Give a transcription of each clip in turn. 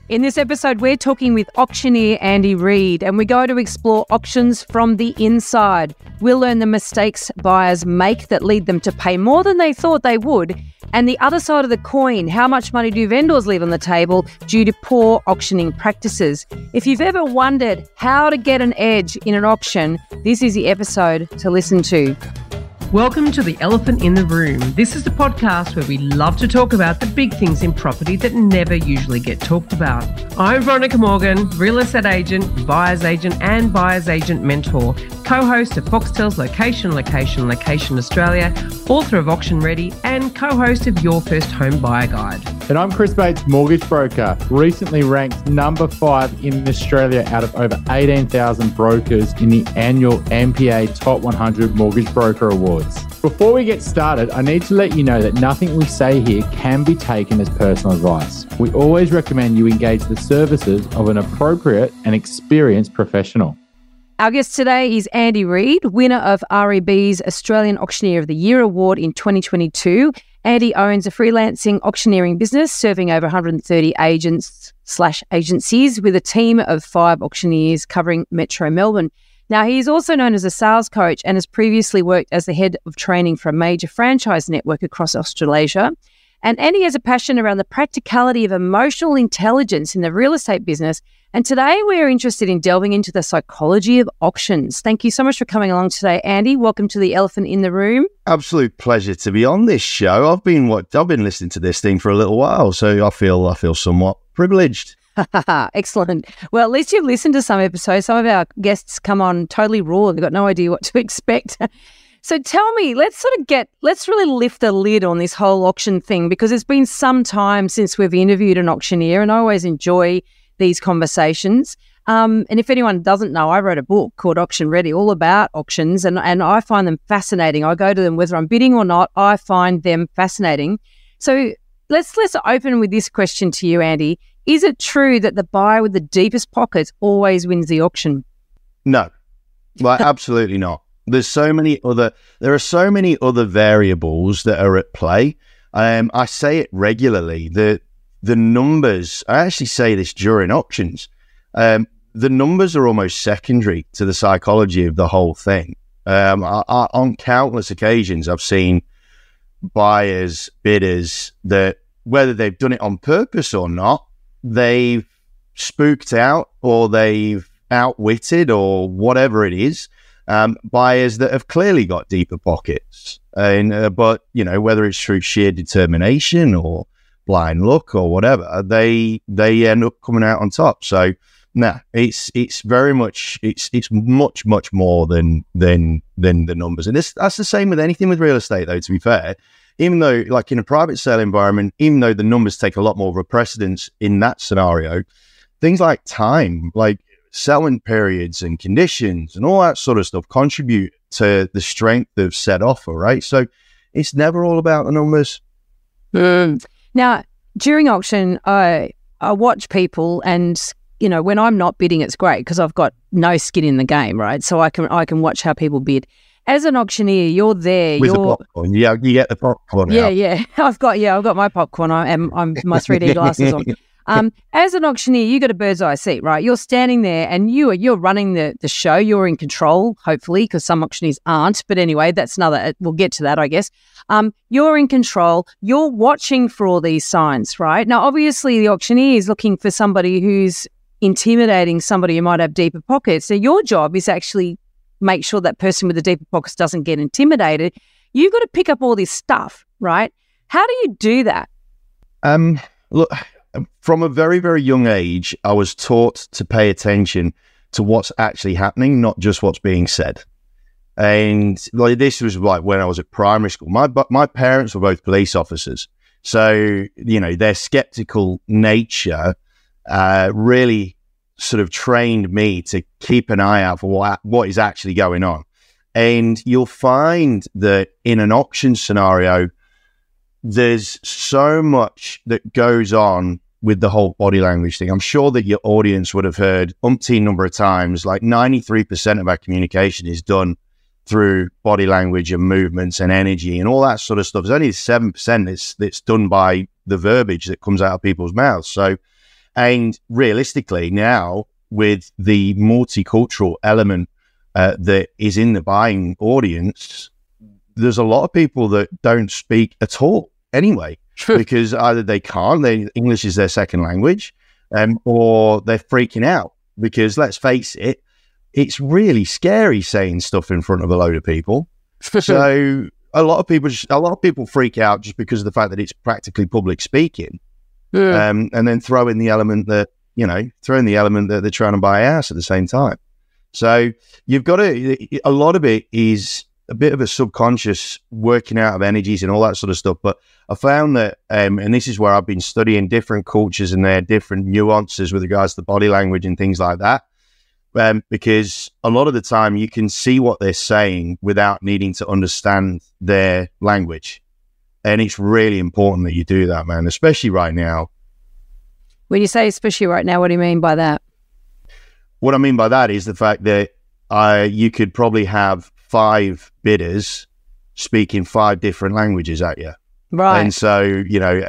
In this episode, we're talking with auctioneer Andy Reid, and we go to explore auctions from the inside. We'll learn the mistakes buyers make that lead them to pay more than they thought they would, and the other side of the coin, how much money do vendors leave on the table due to poor auctioning practices? If you've ever wondered how to get an edge in an auction, this is the episode to listen to. Welcome to The Elephant in the Room. This is the podcast where we love to talk about the big things in property that never usually get talked about. I'm Veronica Morgan, real estate agent, buyer's agent and buyer's agent mentor, co-host of Foxtel's Location Australia, author of Auction Ready and co-host of Your First Home Buyer Guide. And I'm Chris Bates, mortgage broker, recently ranked number 5 in Australia out of over 18,000 brokers in the annual MPA Top 100 Mortgage Broker Awards. Before we get started, I need to let you know that nothing we say here can be taken as personal advice. We always recommend you engage the services of an appropriate and experienced professional. Our guest today is Andy Reid, winner of REB's Australian Auctioneer of the Year Award in 2022. Andy owns a freelancing auctioneering business serving over 130 agents/agencies with a team of 5 auctioneers covering Metro Melbourne. Now, he is also known as a sales coach and has previously worked as the head of training for a major franchise network across Australasia. And Andy has a passion around the practicality of emotional intelligence in the real estate business. And today we're interested in delving into the psychology of auctions. Thank you so much for coming along today, Andy. Welcome to The Elephant in the Room. Absolute pleasure to be on this show. I've been listening to this thing for a little while, so I feel somewhat privileged. Excellent. Well, at least you've listened to some episodes. Some of our guests come on totally raw. They've got no idea what to expect. So tell me, let's really lift the lid on this whole auction thing, because it's been some time since we've interviewed an auctioneer, and I always enjoy these conversations. And if anyone doesn't know, I wrote a book called Auction Ready, all about auctions, and I find them fascinating. I go to them whether I'm bidding or not. I find them fascinating. So let's open with this question to you, Andy. Is it true that the buyer with the deepest pockets always wins the auction? No, absolutely not. There are so many other variables that are at play. I say it regularly. The numbers, I actually say this during auctions, the numbers are almost secondary to the psychology of the whole thing. On countless occasions, I've seen buyers, bidders, that whether they've done it on purpose or not, they've spooked out or they've outwitted or whatever it is, buyers that have clearly got deeper pockets. But, whether it's through sheer determination or blind luck or whatever, they end up coming out on top. So, it's very much, it's much more than the numbers. And that's the same with anything with real estate, though, to be fair. Even though, like in a private sale environment, even though the numbers take a lot more of a precedence in that scenario, things like time, like selling periods and conditions and all that sort of stuff contribute to the strength of said offer, right? So it's never all about the numbers. Now, during auction, I watch people, and when I'm not bidding, it's great because I've got no skin in the game, right? So I can watch how people bid. As an auctioneer, you're there. With the popcorn. Yeah, you get the popcorn out. Yeah. I've got my popcorn. I'm my 3D glasses on. As an auctioneer, you got a bird's eye seat, right? You're standing there and you're running the show. You're in control, hopefully, because some auctioneers aren't. But anyway, that's we'll get to that, I guess. You're in control. You're watching for all these signs, right? Now, obviously, the auctioneer is looking for somebody who's intimidating somebody who might have deeper pockets. So your job is actually make sure that person with the deeper pockets doesn't get intimidated. You've got to pick up all this stuff, right? How do you do that? Look, from a very, very young age, I was taught to pay attention to what's actually happening, not just what's being said. And this was like when I was at primary school. My parents were both police officers. So, their skeptical nature really sort of trained me to keep an eye out for what is actually going on. And you'll find that in an auction scenario, there's so much that goes on with the whole body language thing. I'm sure that your audience would have heard umpteen number of times, like 93% of our communication is done through body language and movements and energy and all that sort of stuff. There's only 7% that's done by the verbiage that comes out of people's mouths. So And realistically now, with the multicultural element that is in the buying audience, there's a lot of people that don't speak at all anyway, because either they can't, English is their second language, or they're freaking out because, let's face it, it's really scary saying stuff in front of a load of people. So a lot of people freak out just because of the fact that it's practically public speaking. Yeah. And then throw in the element that they're trying to buy a house at the same time. So you've got a lot of it is a bit of a subconscious working out of energies and all that sort of stuff. But I found that, and this is where I've been studying different cultures and their different nuances with regards to body language and things like that. Because a lot of the time you can see what they're saying without needing to understand their language. And it's really important that you do that, man, especially right now. When you say especially right now, what do you mean by that? What I mean by that is the fact that you could probably have 5 bidders speaking 5 different languages at you. Right. And so,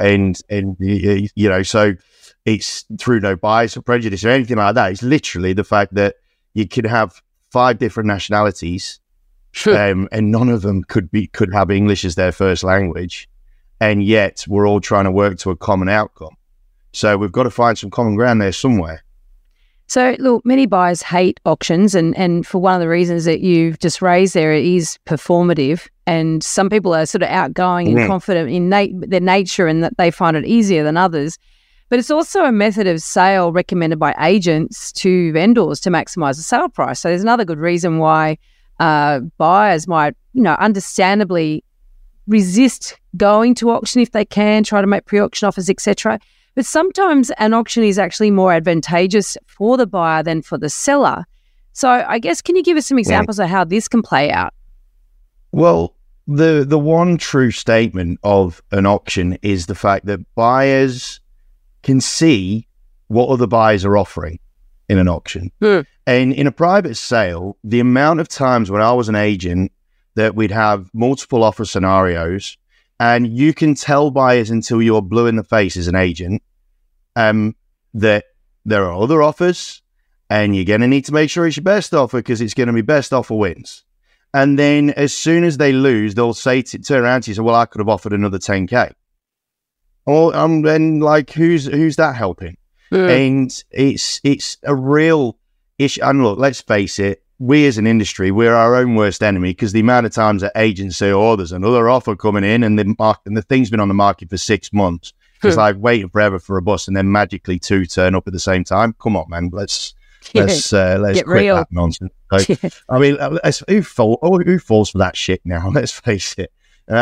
so it's through no bias or prejudice or anything like that. It's literally the fact that you could have 5 different nationalities, and none of them could have English as their first language, and yet we're all trying to work to a common outcome. So we've got to find some common ground there somewhere. So, look, many buyers hate auctions, and for one of the reasons that you've just raised there, it is performative, and some people are sort of outgoing and confident in their nature and that they find it easier than others. But it's also a method of sale recommended by agents to vendors to maximise the sale price. So there's another good reason why buyers might, understandably resist going to auction if they can, try to make pre-auction offers, etc. But sometimes an auction is actually more advantageous for the buyer than for the seller. So I guess, can you give us some examples of how this can play out? Well, the one true statement of an auction is the fact that buyers can see what other buyers are offering in an auction. And in a private sale, the amount of times when I was an agent that we'd have multiple offer scenarios, and you can tell buyers until you're blue in the face as an agent that there are other offers, and you're going to need to make sure it's your best offer because it's going to be best offer wins. And then as soon as they lose, they'll turn around to you and say, well, I could have offered another 10K. Well, then who's that helping? And it's a real issue. And look, let's face it, we as an industry, we're our own worst enemy, because the amount of times that agents say, oh, there's another offer coming in, and the thing's been on the market for 6 months. It's like waiting forever for a bus, and then magically 2 turn up at the same time. Come on, man, let's quit real. That nonsense. So, I mean, who falls for that shit now? Let's face it.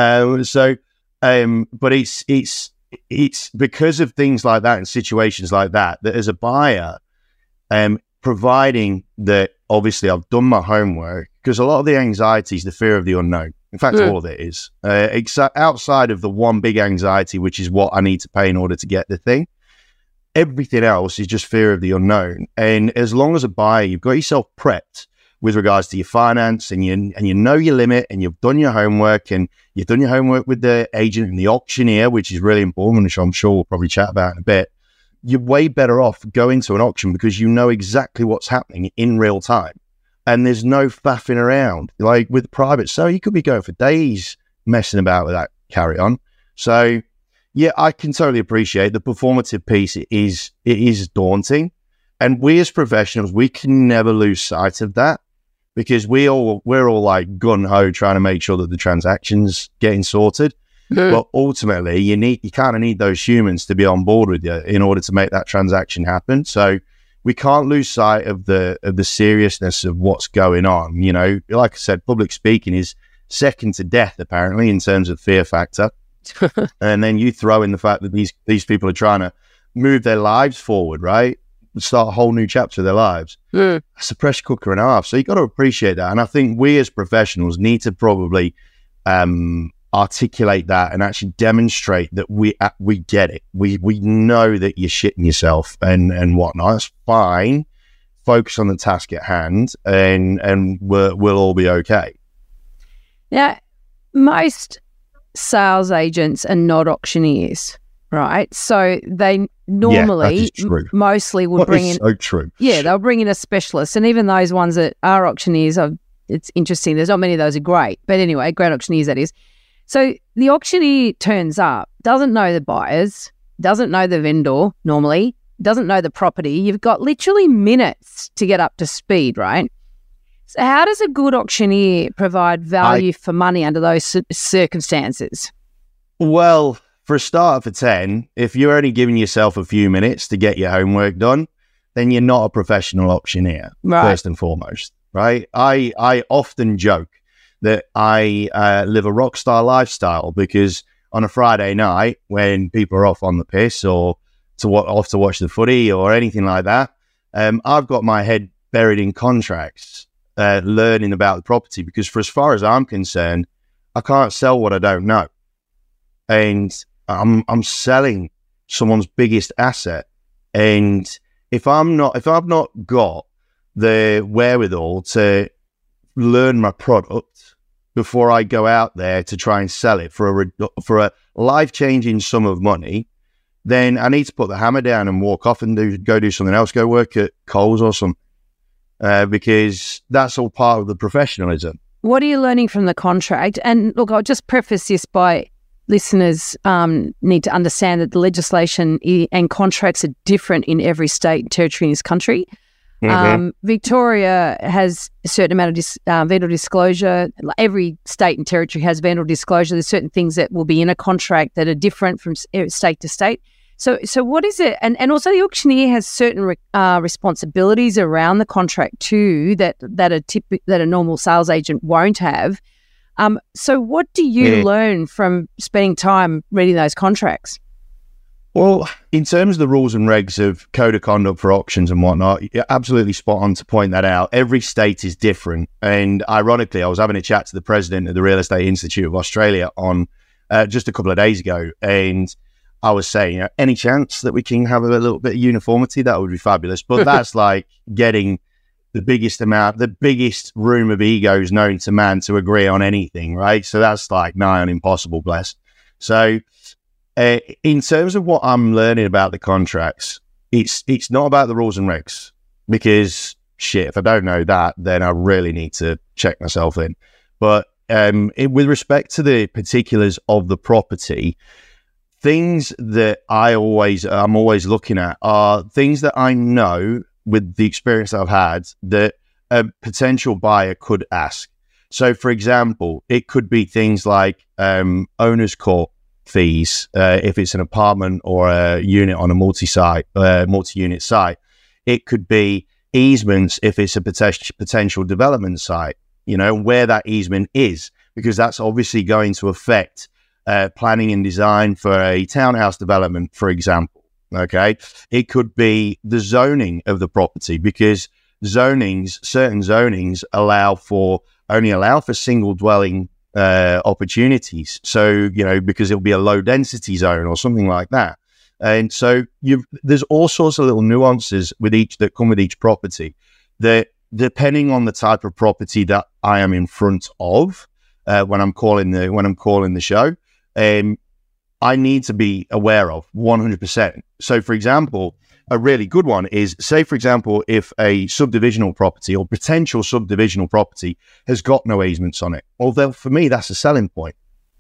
But it's because of things like that and situations like that as a buyer, providing that obviously I've done my homework, because a lot of the anxiety is the fear of the unknown. In fact, all of it is. Outside of the one big anxiety, which is what I need to pay in order to get the thing, everything else is just fear of the unknown. And as long as a buyer, you've got yourself prepped with regards to your finance, and you know your limit, and you've done your homework, and you've done your homework with the agent and the auctioneer, which is really important, which I'm sure we'll probably chat about in a bit, you're way better off going to an auction because you know exactly what's happening in real time. And there's no faffing around. Like with private sale, you could be going for days messing about with that carry on. So yeah, I can totally appreciate the performative piece. It is daunting. And we as professionals, we can never lose sight of that, because we're all like gun-ho trying to make sure that the transaction's getting sorted. But ultimately, you kind of need those humans to be on board with you in order to make that transaction happen. So we can't lose sight of the seriousness of what's going on. Like I said, public speaking is second to death, apparently, in terms of fear factor. And then you throw in the fact that these people are trying to move their lives forward, right? Start a whole new chapter of their lives. It's a pressure cooker and a half. So you got to appreciate that. And I think we as professionals need to probably articulate that and actually demonstrate that we get it. We know that you're shitting yourself and whatnot. It's fine. Focus on the task at hand, and we'll all be okay. Now, most sales agents are not auctioneers. right? So they normally mostly would bring in. So true. Yeah, they'll bring in a specialist, and even those ones that are auctioneers, it's interesting. There's not many of those are great, but anyway, great auctioneers that is. So the auctioneer turns up, doesn't know the buyers, doesn't know the vendor normally, doesn't know the property. You've got literally minutes to get up to speed, right? So how does a good auctioneer provide value for money under those circumstances? Well, for a start for 10, if you're only giving yourself a few minutes to get your homework done, then you're not a professional auctioneer, first and foremost, right? I often joke that I live a rock star lifestyle because on a Friday night when people are off on the piss or off to watch the footy or anything like that, I've got my head buried in contracts, learning about the property, because for as far as I'm concerned, I can't sell what I don't know. And I'm selling someone's biggest asset. And if I've not got the wherewithal to learn my product before I go out there to try and sell it for a life-changing sum of money, then I need to put the hammer down and walk off and go do something else, go work at Coles or something, because that's all part of the professionalism. What are you learning from the contract? And look, I'll just preface this by listeners need to understand that the legislation and contracts are different in every state and territory in this country. Mm-hmm. Victoria has a certain amount of vendor disclosure. Every state and territory has vendor disclosure. There's certain things that will be in a contract that are different from state to state. So what is it? And also the auctioneer has certain responsibilities around the contract too that a normal sales agent won't have. So what do you learn from spending time reading those contracts? Well, in terms of the rules and regs of code of conduct for auctions and whatnot, you're absolutely spot on to point that out. Every state is different. And ironically, I was having a chat to the president of the Real Estate Institute of Australia on just a couple of days ago. And I was saying, any chance that we can have a little bit of uniformity, that would be fabulous. But that's like getting the biggest room of egos known to man to agree on anything, right? So that's like nigh on impossible, bless. So in terms of what I'm learning about the contracts, it's not about the rules and regs, because shit, if I don't know that, then I really need to check myself in. But with respect to the particulars of the property, things that I'm always looking at are things that I know with the experience I've had that a potential buyer could ask. So, for example, it could be things like owner's court fees if it's an apartment or a unit on a multi-unit site. It could be easements if it's a potential development site, where that easement is, because that's obviously going to affect planning and design for a townhouse development, for example. Okay, it could be the zoning of the property, because certain zonings only allow for single dwelling opportunities. So, because it'll be a low density zone or something like that. And so there's all sorts of little nuances that come with each property that, depending on the type of property that I am in front of when I'm calling the show, I need to be aware of 100%. So, for example, a really good one is, say, for example, if a subdivisional property or potential subdivisional property has got no easements on it, well, for me, that's a selling point.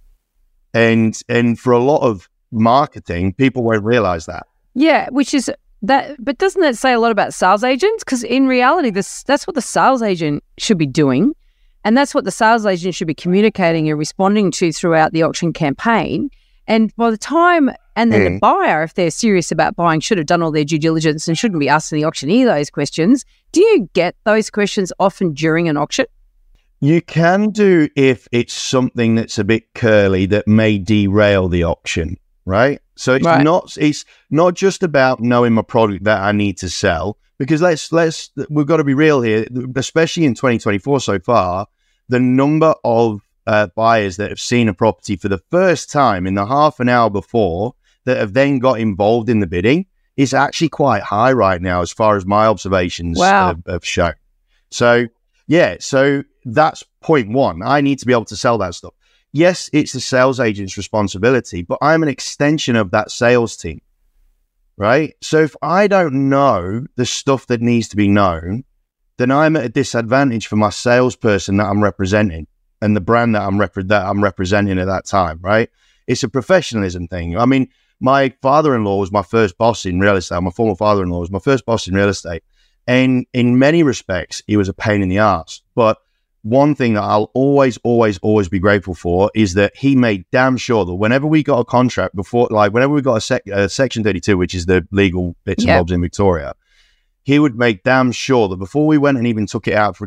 And for a lot of marketing, people won't realize that. Yeah, which is that. But doesn't that say a lot about sales agents? Because in reality, that's what the sales agent should be doing. And that's what the sales agent should be communicating and responding to throughout the auction campaign. And by the time, and then the buyer, if they're serious about buying, should have done all their due diligence and shouldn't be asking the auctioneer those questions. Do you get those questions often during an auction? You can do if it's something that's a bit curly that may derail the auction, right? So it's not just about knowing my product that I need to sell, because we've got to be real here, especially in 2024 so far, the number of buyers that have seen a property for the first time in the half an hour before that have then got involved in the bidding is actually quite high right now, as far as my observations have shown. So, so that's point one. I need to be able to sell that stuff. yes, it's the sales agent's responsibility, but I'm an extension of that sales team, right? So if I don't know the stuff that needs to be known, then I'm at a disadvantage for my salesperson that I'm representing and the brand that I'm representing at that time, right? It's a professionalism thing. I mean, my father-in-law was my first boss in real estate. My former father-in-law was my first boss in real estate. And in many respects, he was a pain in the ass. But one thing that I'll always be grateful for is that he made damn sure that whenever we got a contract whenever we got a Section 32, which is the legal bits and bobs in Victoria, he would make damn sure that before we went and even took it out for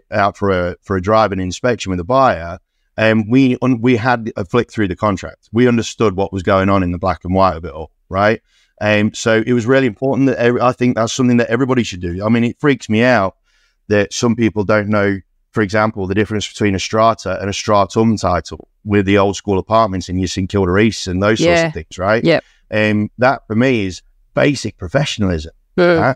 a drive and inspection with the buyer, we had a flick through the contract. We understood what was going on in the black and white of it all, right? So it was really important that I think that's something that everybody should do. I mean, it freaks me out that some people don't know, for example, the difference between a strata and a stratum title with the old school apartments in your St Kilda East and those sorts of things, right? Yep. That for me is basic professionalism. Right?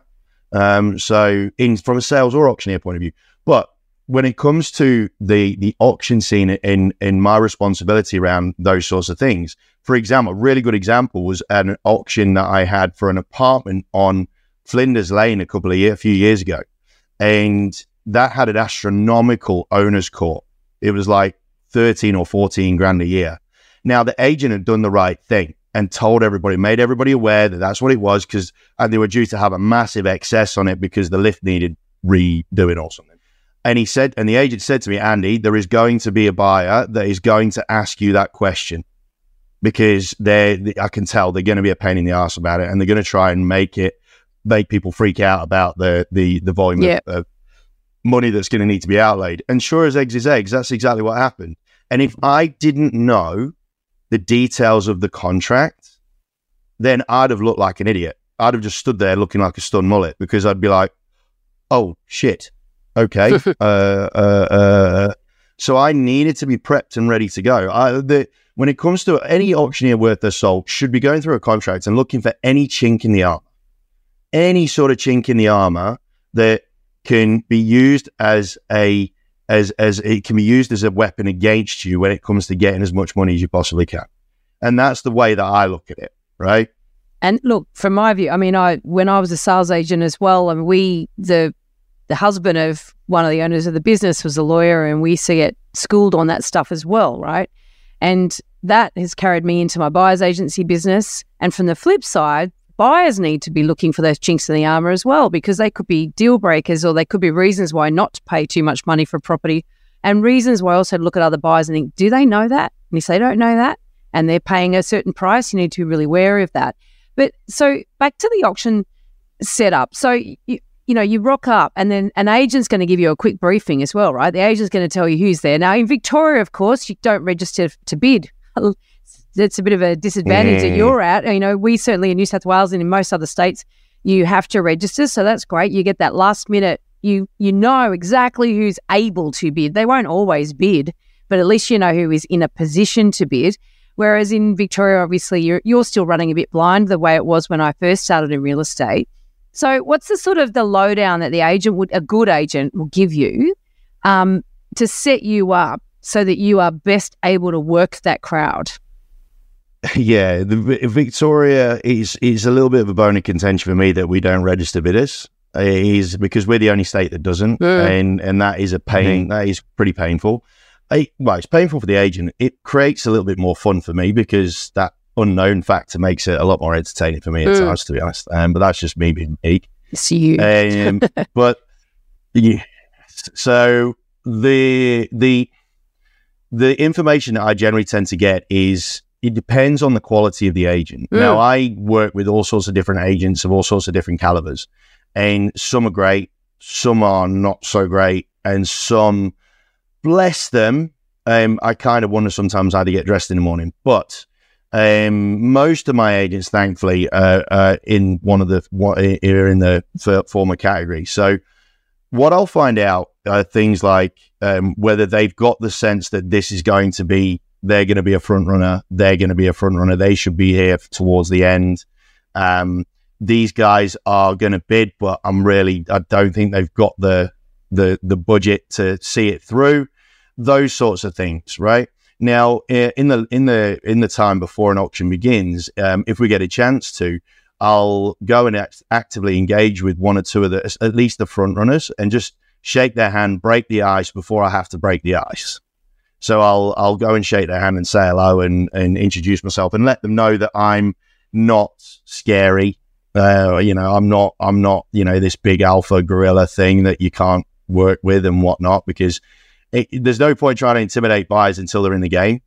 So from a sales or auctioneer point of view. But when it comes to the auction scene in my responsibility around those sorts of things, for example, a really good example was an auction that I had for an apartment on Flinders Lane a few years ago. And that had an astronomical owner's court. It was like 13 or 14 grand a year. Now, the agent had done the right thing and told everybody, made everybody aware that that's what it was, because they were due to have a massive excess on it because the lift needed redoing or something. And the agent said to me, Andy, there is going to be a buyer that is going to ask you that question, because I can tell they're going to be a pain in the ass about it, and they're going to try and make people freak out about the volume of money that's going to need to be outlaid. And sure as eggs is eggs, that's exactly what happened. And if I didn't know the details of the contract, then I'd have looked like an idiot. I'd have just stood there looking like a stunned mullet, because I'd be like, oh shit, okay. So I needed to be prepped and ready to go. When it comes to any auctioneer worth their salt, should be going through a contract and looking for any chink in the armor, any sort of chink in the armor that can be used as it can be used as a weapon against you when it comes to getting as much money as you possibly can. And that's the way that I look at it, right? And look, from my view, I mean, when I was a sales agent as well, and the husband of one of the owners of the business was a lawyer, and we get schooled on that stuff as well, right? And that has carried me into my buyer's agency business. And from the flip side, buyers need to be looking for those chinks in the armor as well, because they could be deal breakers, or they could be reasons why not to pay too much money for property, and reasons why also to look at other buyers and think, do they know that? And if they don't know that and they're paying a certain price, you need to be really wary of that. But so back to the auction setup. So you rock up, and then an agent's going to give you a quick briefing as well, right? The agent's going to tell you who's there. Now, in Victoria, of course, you don't register to bid. That's a bit of a disadvantage that you're at. We certainly in New South Wales and in most other states, you have to register. So that's great. You get that last minute. You know exactly who's able to bid. They won't always bid, but at least you know who is in a position to bid. Whereas in Victoria, obviously, you're still running a bit blind the way it was when I first started in real estate. So what's the sort of the lowdown that a good agent will give you to set you up so that you are best able to work that crowd? Yeah, Victoria is a little bit of a bone of contention for me that we don't register bidders. It is because we're the only state that doesn't, and that is a pain. That is pretty painful. It's painful for the agent. It creates a little bit more fun for me, because that unknown factor makes it a lot more entertaining for me at times, to be honest. But that's just me being unique. It's you. But yeah, so the information that I generally tend to get is, it depends on the quality of the agent. Now, I work with all sorts of different agents of all sorts of different calibers, and some are great, some are not so great, and some, bless them, I kind of wonder sometimes how they get dressed in the morning. But most of my agents, thankfully, are in in the former category. So what I'll find out are things like whether they've got the sense that this is going to be, they're going to be a front runner. They're going to be a front runner. They should be here towards the end. These guys are going to bid, but I don't think they've got the budget to see it through. Those sorts of things, right? Now, in the time before an auction begins, if we get a chance to, I'll go and actively engage with one or two of at least the front runners, and just shake their hand, break the ice before I have to break the ice. So I'll go and shake their hand and say hello and introduce myself and let them know that I'm not scary. I'm not, this big alpha gorilla thing that you can't work with and whatnot, because there's no point trying to intimidate buyers until they're in the game,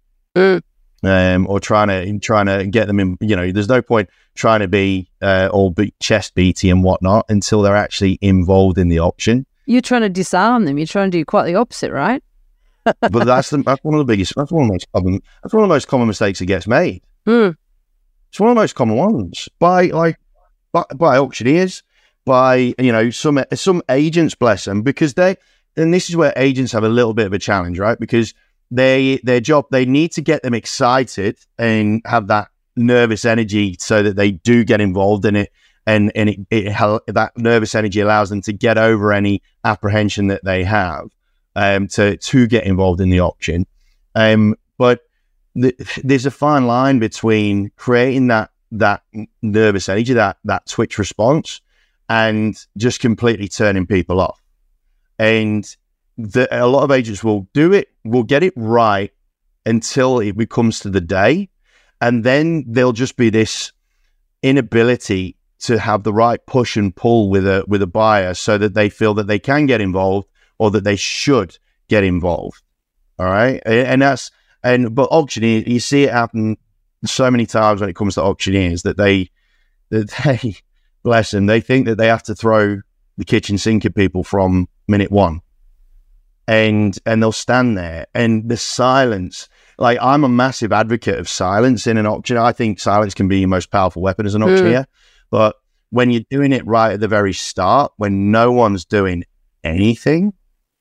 or trying to get them in. There's no point trying to be all chest beaty and whatnot until they're actually involved in the auction. You're trying to disarm them. You're trying to do quite the opposite, right? But that's one of the biggest. That's one of the most common mistakes that gets made. It's one of the most common ones by auctioneers, by some agents, bless them, because and this is where agents have a little bit of a challenge, right? Because their job, they need to get them excited and have that nervous energy so that they do get involved in it, and that nervous energy allows them to get over any apprehension that they have, to get involved in the auction. But there's a fine line between creating that nervous energy, that twitch response, and just completely turning people off. And a lot of agents will get it right until it comes to the day, and then there'll just be this inability to have the right push and pull with a buyer, so that they feel that they can get involved, or that they should get involved. All right, but auctioneers, you see it happen so many times when it comes to auctioneers, that they bless them, they think that they have to throw the kitchen sink at people from minute one, and they'll stand there, and the silence. Like, I'm a massive advocate of silence in an auction. I think silence can be your most powerful weapon as an auctioneer. But when you're doing it right at the very start, when no one's doing anything,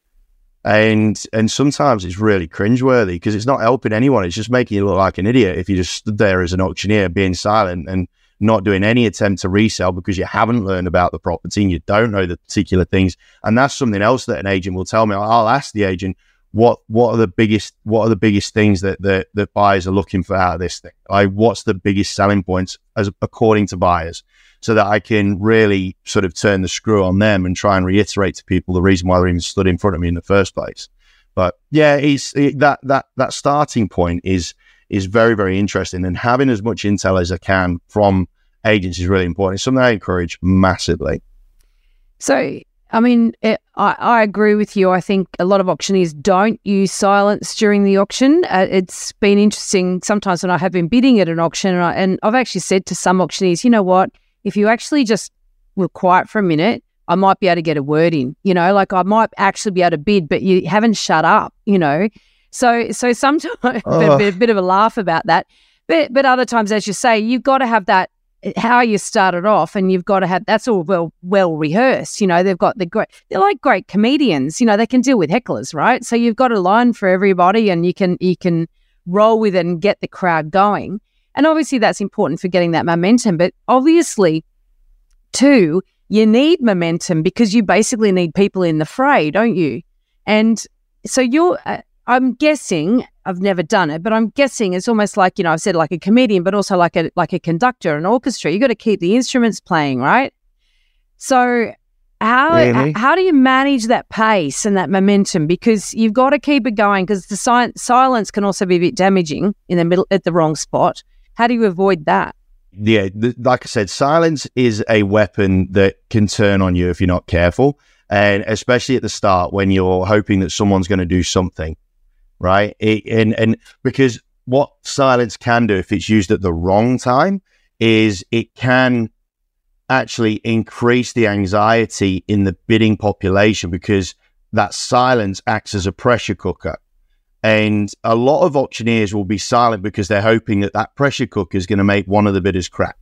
and sometimes it's really cringeworthy, because it's not helping anyone. It's just making you look like an idiot if you just stood there as an auctioneer being silent and not doing any attempt to resell, because you haven't learned about the property and you don't know the particular things. And that's something else that an agent will tell me. I'll ask the agent, what are the biggest things that buyers are looking for out of this thing? Like, what's the biggest selling points according to buyers, so that I can really sort of turn the screw on them and try and reiterate to people the reason why they're even stood in front of me in the first place. But yeah, that starting point is very, very interesting, and having as much intel as I can from agents is really important. It's something I encourage massively. So, I mean, I agree with you. I think a lot of auctioneers don't use silence during the auction. It's been interesting sometimes when I have been bidding at an auction, and I've actually said to some auctioneers, you know what, if you actually just were quiet for a minute, I might be able to get a word in, like I might actually be able to bid, but you haven't shut up, So sometimes a bit of a laugh about that. But other times, as you say, you've got to have that, how you started off, and you've got to have, that's all well rehearsed. They've got they're like great comedians, they can deal with hecklers, right? So you've got a line for everybody, and you can roll with it and get the crowd going. And obviously that's important for getting that momentum. But obviously, too, you need momentum, because you basically need people in the fray, don't you? And so I'm guessing, I've never done it, but I'm guessing it's almost like, I've said like a comedian, but also like a conductor, an orchestra. You got to keep the instruments playing, right? So how do you manage that pace and that momentum? Because you've got to keep it going, because the silence can also be a bit damaging in the middle at the wrong spot. How do you avoid that? Yeah, like I said, silence is a weapon that can turn on you if you're not careful, and especially at the start when you're hoping that someone's going to do something. Right. And because what silence can do, if it's used at the wrong time, is it can actually increase the anxiety in the bidding population, because that silence acts as a pressure cooker. And a lot of auctioneers will be silent because they're hoping that pressure cooker is going to make one of the bidders crack.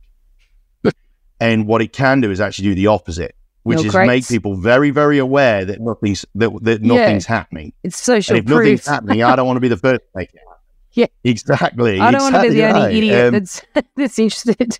And what it can do is actually do the opposite, which is make people very, very aware that nothing's happening. It's social and if proof. Nothing's happening, I don't want to be the first to make it happen. Yeah, exactly. I don't want to be the only idiot that's interested.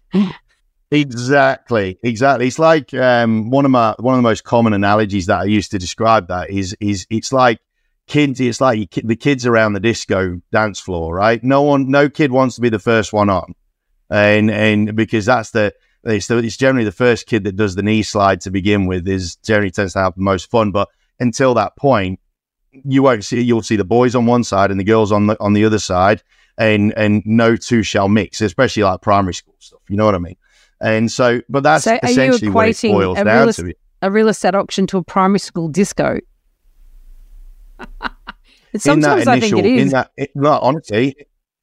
Exactly. It's like one of the most common analogies that I used to describe that is it's like kids, it's like the kids around the disco dance floor, right? No kid wants to be the first one on, and because it's generally the first kid that does the knee slide to begin with generally tends to have the most fun. But until that point, you'll see the boys on one side and the girls on the other side, and no two shall mix, especially like primary school stuff. You know what I mean? And so, but that's essentially what it boils down to. A real estate auction to a primary school disco. Sometimes I think it is. Honestly,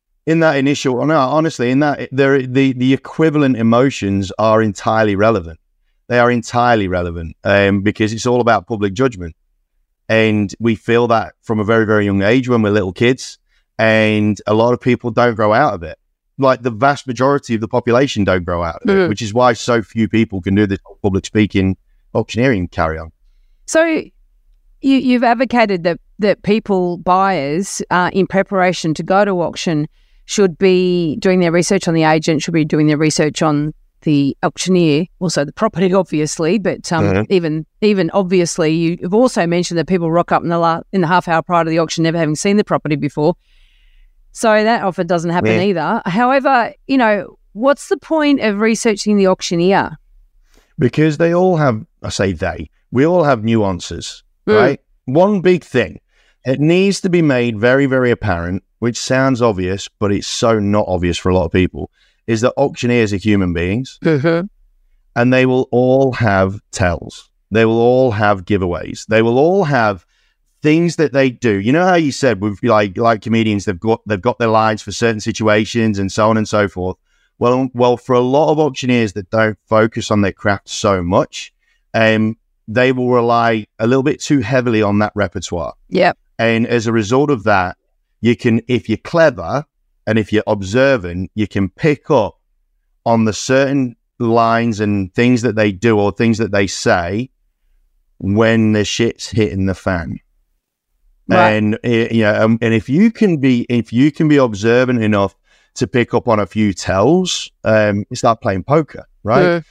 the equivalent emotions are entirely relevant. They are entirely relevant because it's all about public judgment. And we feel that from a very, very young age when we're little kids. And a lot of people don't grow out of it. Like the vast majority of the population don't grow out of it, which is why so few people can do this public speaking, auctioneering carry on. So you've advocated that people, buyers, in preparation to go to auction, should be doing their research on the agent, should be doing their research on the auctioneer, also the property, obviously, but even obviously, you've also mentioned that people rock up in the half hour prior to the auction, never having seen the property before. So that often doesn't happen either. However, what's the point of researching the auctioneer? Because we all have nuances, right? One big thing, it needs to be made very, very apparent, which sounds obvious, but it's so not obvious for a lot of people, is that auctioneers are human beings, and they will all have tells. They will all have giveaways. They will all have things that they do. You know how you said with like comedians, they've got their lines for certain situations and so on and so forth. Well, for a lot of auctioneers that don't focus on their craft so much, they will rely a little bit too heavily on that repertoire. Yep. And as a result of that, you can, if you're clever and if you're observant, you can pick up on the certain lines and things that they do or things that they say when the shit's hitting the fan. Right. And and if you can be observant enough to pick up on a few tells, it's like playing poker, right?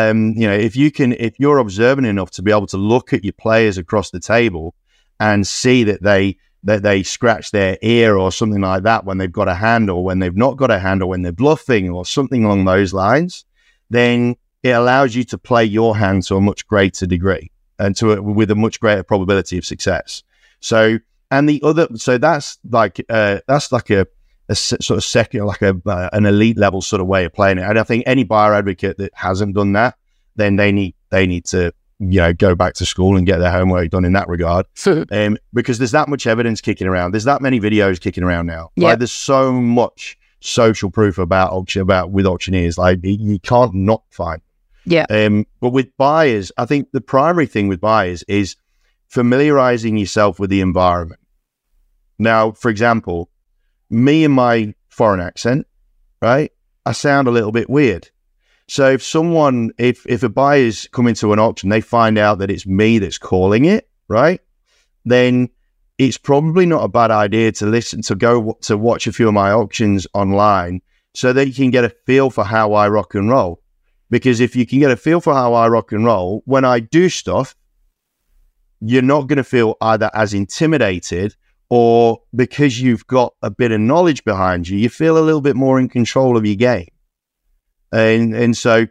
If you're observant enough to be able to look at your players across the table and see that they scratch their ear or something like that when they've got a hand, or when they've not got a hand, or when they're bluffing or something along those lines, then it allows you to play your hand to a much greater degree and with a much greater probability of success. So that's like a sort of second, like an elite level sort of way of playing it. And I think any buyer advocate that hasn't done that, then they need to go back to school and get their homework done in that regard. Because there's that much evidence kicking around. There's that many videos kicking around now. Yep. Like, there's so much social proof with auctioneers. Like, you can't not find. Yeah. But with buyers, I think the primary thing with buyers is familiarizing yourself with the environment. Now, for example, me and my foreign accent, right? I sound a little bit weird. So if a buyer's coming to an auction, they find out that it's me that's calling it, right? Then it's probably not a bad idea to watch a few of my auctions online so that you can get a feel for how I rock and roll. Because if you can get a feel for how I rock and roll, when I do stuff, you're not going to feel either as intimidated, or because you've got a bit of knowledge behind you, you feel a little bit more in control of your game. And so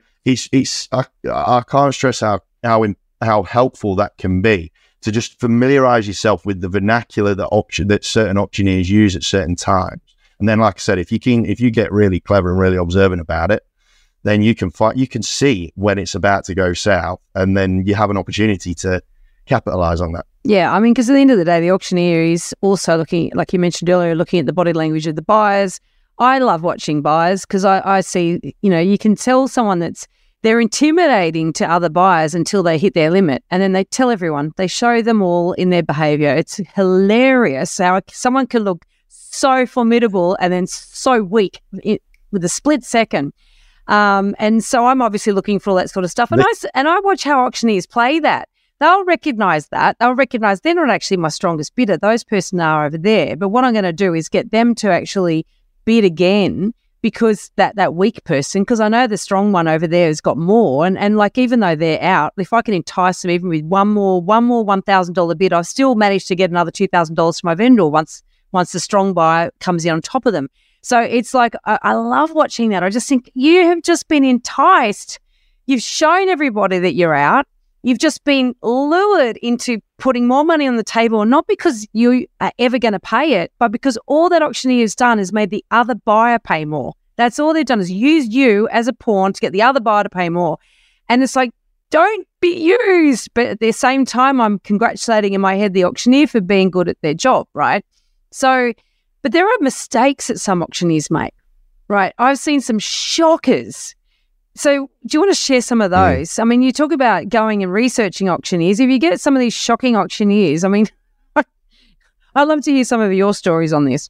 I can't stress how helpful that can be, to just familiarize yourself with the vernacular that certain auctioneers use at certain times. And then, like I said, if you get really clever and really observant about it, then you can see when it's about to go south, and then you have an opportunity to capitalize on that. Yeah, I mean, because at the end of the day, the auctioneer is also looking, like you mentioned earlier, looking at the body language of the buyers. I love watching buyers because I see, you can tell someone they're intimidating to other buyers until they hit their limit, and then they tell everyone, they show them all in their behavior. It's hilarious how someone can look so formidable and then so weak with a split second. And so I'm obviously looking for all that sort of stuff. And I watch how auctioneers play that. They'll recognise that. They'll recognise they're not actually my strongest bidder. Those person are over there. But what I'm going to do is get them to actually bid again because that weak person, because I know the strong one over there has got more, and like even though they're out, if I can entice them even with one more $1,000 bid, I've still managed to get another $2,000 from my vendor once the strong buyer comes in on top of them. So it's like I love watching that. I just think you have just been enticed. You've shown everybody that you're out. You've just been lured into putting more money on the table, not because you are ever going to pay it, but because all that auctioneer has done is made the other buyer pay more. That's all they've done, is used you as a pawn to get the other buyer to pay more. And it's like, don't be used. But at the same time, I'm congratulating in my head the auctioneer for being good at their job, right? So, but there are mistakes that some auctioneers make, right? I've seen some shockers. So do you want to share some of those? I mean, you talk about going and researching auctioneers. If you get some of these shocking auctioneers, I mean, I'd love to hear some of your stories on this.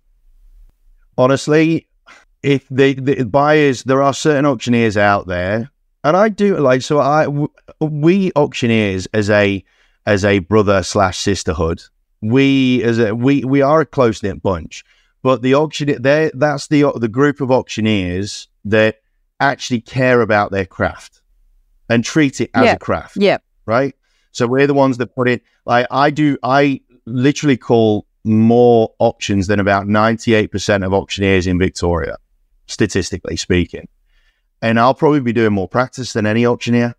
Honestly, if the buyers, there are certain auctioneers out there, and I do like, so we auctioneers as a brother / sisterhood, we are a close knit bunch, but the auctioneer there, that's the group of auctioneers that actually care about their craft and treat it as a craft. Yeah. Right. So we're the ones that put it, like I literally call more auctions than about 98% of auctioneers in Victoria, statistically speaking. And I'll probably be doing more practice than any auctioneer.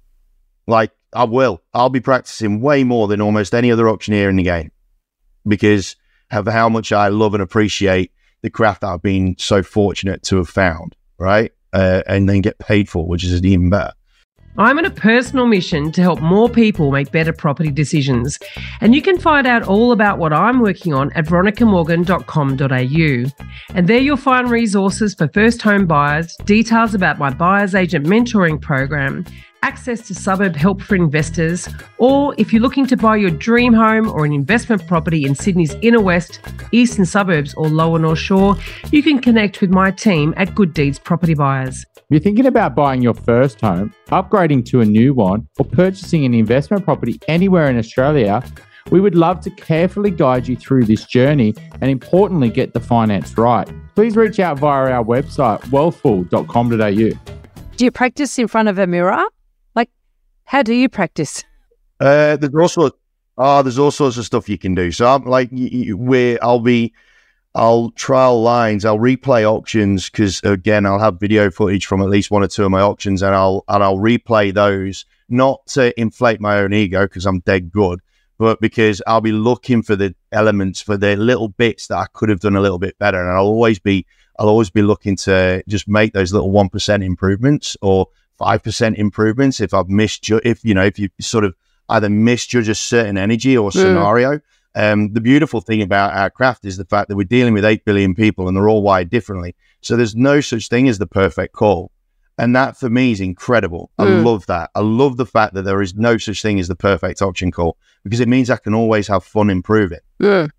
Like I'll be practicing way more than almost any other auctioneer in the game because of how much I love and appreciate the craft that I've been so fortunate to have found. Right. And then get paid for, which is even better. I'm on a personal mission to help more people make better property decisions. And you can find out all about what I'm working on at veronicamorgan.com.au. And there you'll find resources for first home buyers, details about my buyer's agent mentoring program, access to suburb help for investors, or if you're looking to buy your dream home or an investment property in Sydney's inner west, eastern suburbs or lower North Shore, you can connect with my team at Good Deeds Property Buyers. If you're thinking about buying your first home, upgrading to a new one, or purchasing an investment property anywhere in Australia, we would love to carefully guide you through this journey and importantly get the finance right. Please reach out via our website, wealthful.com.au. Do you practice in front of a mirror? How do you practice? There's all sorts of stuff you can do. So I'm like, I'll trial lines, I'll replay auctions because again, I'll have video footage from at least one or two of my auctions, and I'll replay those, not to inflate my own ego because I'm dead good, but because I'll be looking for the elements, for the little bits that I could have done a little bit better, and I'll always be looking to just make those little 1% improvements or 5% improvements if I've if you sort of either misjudge a certain energy or scenario. The beautiful thing about our craft is the fact that we're dealing with 8 billion people and they're all wired differently. So there's no such thing as the perfect call. And that for me is incredible. I love that. I love the fact that there is no such thing as the perfect auction call because it means I can always have fun improving. But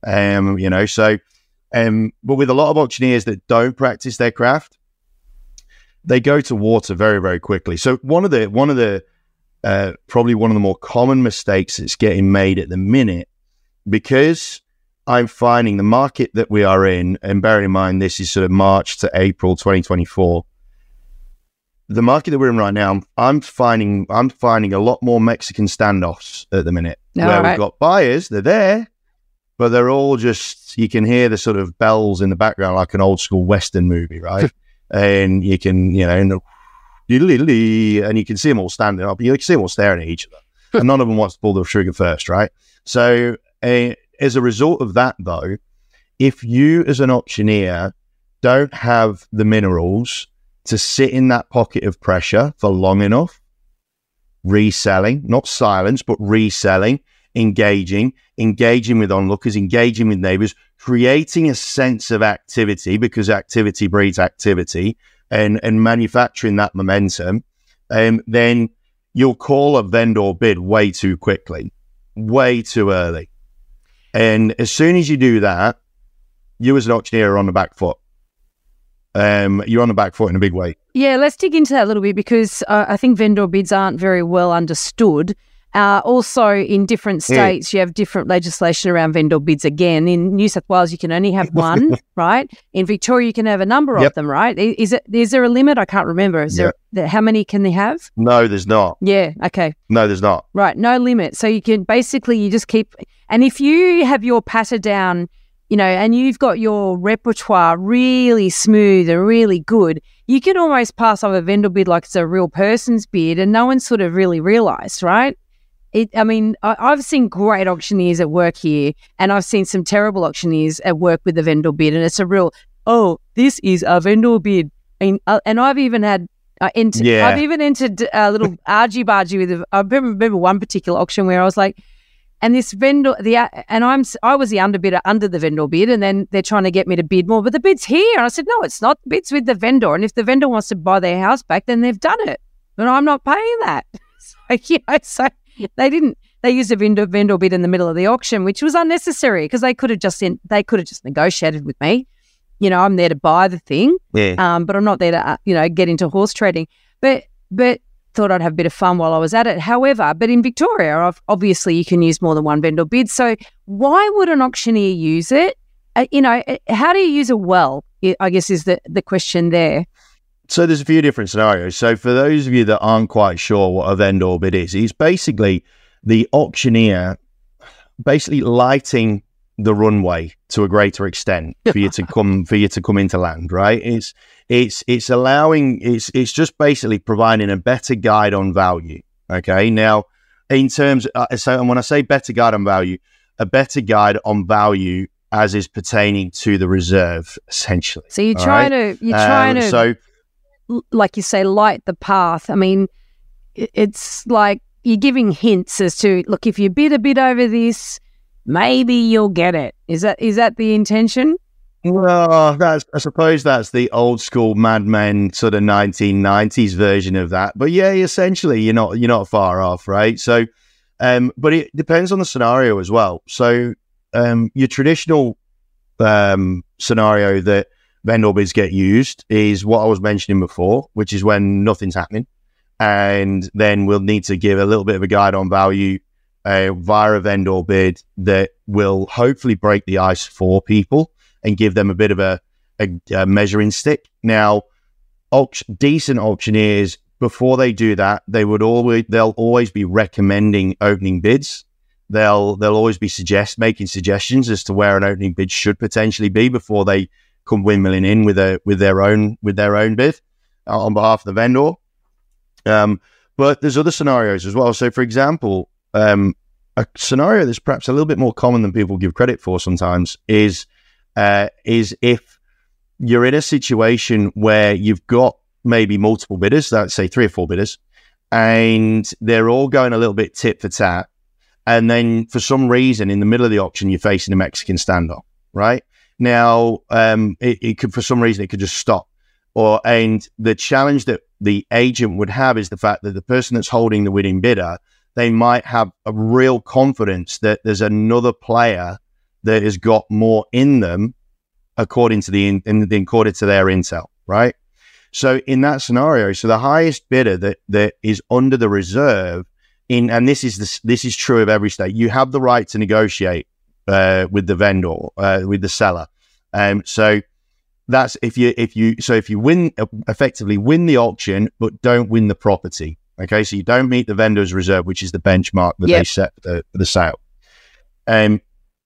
with a lot of auctioneers that don't practice their craft, they go to water very, very quickly. So one of the probably one of the more common mistakes that's getting made at the minute, because I'm finding the market that we are in, and bearing in mind this is sort of March to April 2024, the market that we're in right now, I'm finding a lot more Mexican standoffs at the minute, we've got buyers, they're there, but they're all just, you can hear the sort of bells in the background like an old school Western movie, right? And you can, and you can see them all standing up. You can see them all staring at each other. And none of them wants to pull the trigger first, right? So as a result of that, though, if you as an auctioneer don't have the minerals to sit in that pocket of pressure for long enough, reselling, not silence, but reselling, engaging with onlookers, engaging with neighbors, creating a sense of activity, because activity breeds activity, and manufacturing that momentum, then you'll call a vendor bid way too quickly, way too early. And as soon as you do that, you as an auctioneer are on the back foot. You're on the back foot in a big way. Yeah, let's dig into that a little bit, because I think vendor bids aren't very well understood. Also, in different states, you have different legislation around vendor bids. Again, in New South Wales, you can only have one, right? In Victoria, you can have a number of them, right? Is there a limit? I can't remember. Is there? How many can they have? No, there's not. Yeah. Okay. No, there's not. Right. No limit. So you can basically, you just keep, and if you have your patter down, you know, and you've got your repertoire really smooth and really good, you can almost pass off a vendor bid like it's a real person's bid, and no one sort of really realised, right? I've seen great auctioneers at work here, and I've seen some terrible auctioneers at work with the vendor bid, and it's a real, this is a vendor bid. And I've even had, I've even entered a little argy-bargy with, I remember one particular auction where I was like, and this vendor, I was the underbidder under the vendor bid, and then they're trying to get me to bid more, but the bid's here. And I said, no, it's not. The bid's with the vendor, and if the vendor wants to buy their house back, then they've done it, but I'm not paying that. So they used a vendor bid in the middle of the auction, which was unnecessary because they could have just negotiated with me. You know, I'm there to buy the thing, but I'm not there to get into horse trading. But thought I'd have a bit of fun while I was at it. However, but in Victoria, obviously you can use more than one vendor bid. So why would an auctioneer use it? How do you use it well, I guess is the question there. So there's a few different scenarios. So for those of you that aren't quite sure what a vendor bid is, it's basically the auctioneer basically lighting the runway to a greater extent for you to come into land, right? It's just basically providing a better guide on value. Okay. Now, in terms and when I say better guide on value, a better guide on value as is pertaining to the reserve, essentially. So you're trying to like you say, light the path. I mean, it's like you're giving hints as to, look, if you bid a bit over this, maybe you'll get it. Is that the intention? Well, I suppose that's the old school Mad Men sort of 1990s version of that. But yeah, essentially, you're not far off, right? So, but it depends on the scenario as well. So, your traditional scenario that vendor bids get used is what I was mentioning before, which is when nothing's happening, and then we'll need to give a little bit of a guide on value via a vendor bid that will hopefully break the ice for people and give them a bit of a measuring stick. Now, decent auctioneers, before they do that, they'll always be recommending opening bids. They'll always be making suggestions as to where an opening bid should potentially be before they come windmilling in with their own bid on behalf of the vendor. But there's other scenarios as well. So, for example, a scenario that's perhaps a little bit more common than people give credit for sometimes is if you're in a situation where you've got maybe multiple bidders, let's say 3 or 4 bidders, and they're all going a little bit tit for tat, and then for some reason in the middle of the auction you're facing a Mexican standoff, right? Now, it could, for some reason, it could just stop. And the challenge that the agent would have is the fact that the person that's holding the winning bidder, they might have a real confidence that there's another player that has got more in them according to their intel, right? So in that scenario, so the highest bidder that is under the reserve and this is true of every state, you have the right to negotiate with the vendor, with the seller. So that's if you effectively win the auction, but don't win the property. Okay. So you don't meet the vendor's reserve, which is the benchmark that they set for the sale. Then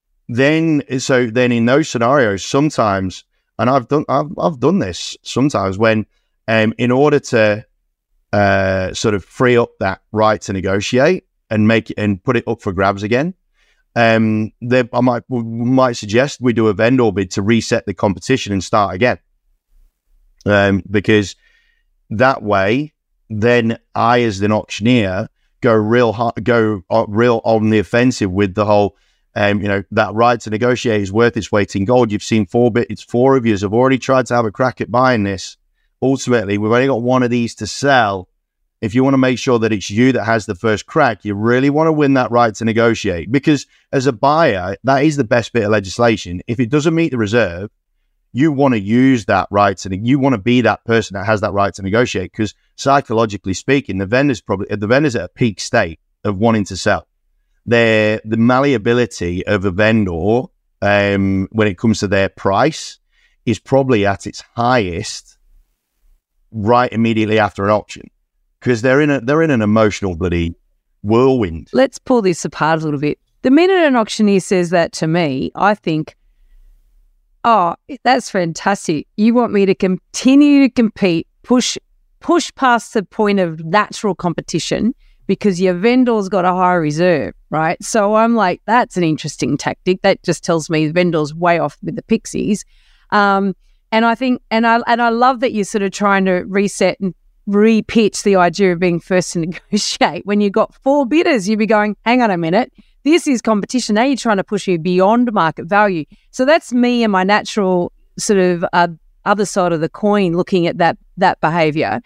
in those scenarios, sometimes, and I've done this sometimes when, in order to, sort of free up that right to negotiate and put it up for grabs again, I might suggest we do a vendor bid to reset the competition and start again, because that way, then I, as an auctioneer, go real on the offensive with the whole, that right to negotiate is worth its weight in gold. You've seen 4 of you have already tried to have a crack at buying this. Ultimately, we've only got 1 of these to sell. If you want to make sure that it's you that has the first crack, you really want to win that right to negotiate, because as a buyer, that is the best bit of legislation. If it doesn't meet the reserve, you want to use that right you want to be that person that has that right to negotiate, because psychologically speaking, the vendor's at a peak state. of wanting to sell. The malleability of a vendor when it comes to their price is probably at its highest right immediately after an auction, because they're in an emotional bloody whirlwind. Let's pull this apart a little bit. The minute an auctioneer says that to me, I think, oh, that's fantastic. You want me to continue to compete, push past the point of natural competition because your vendor's got a high reserve, right? So I'm like, that's an interesting tactic. That just tells me the vendor's way off with the pixies. And I think, and I love that you're sort of trying to reset and re-pitch the idea of being first to negotiate. When you've got 4 bidders, you'd be going, hang on a minute, this is competition. Now you're trying to push you beyond market value. So that's me and my natural sort of other side of the coin looking at that behaviour.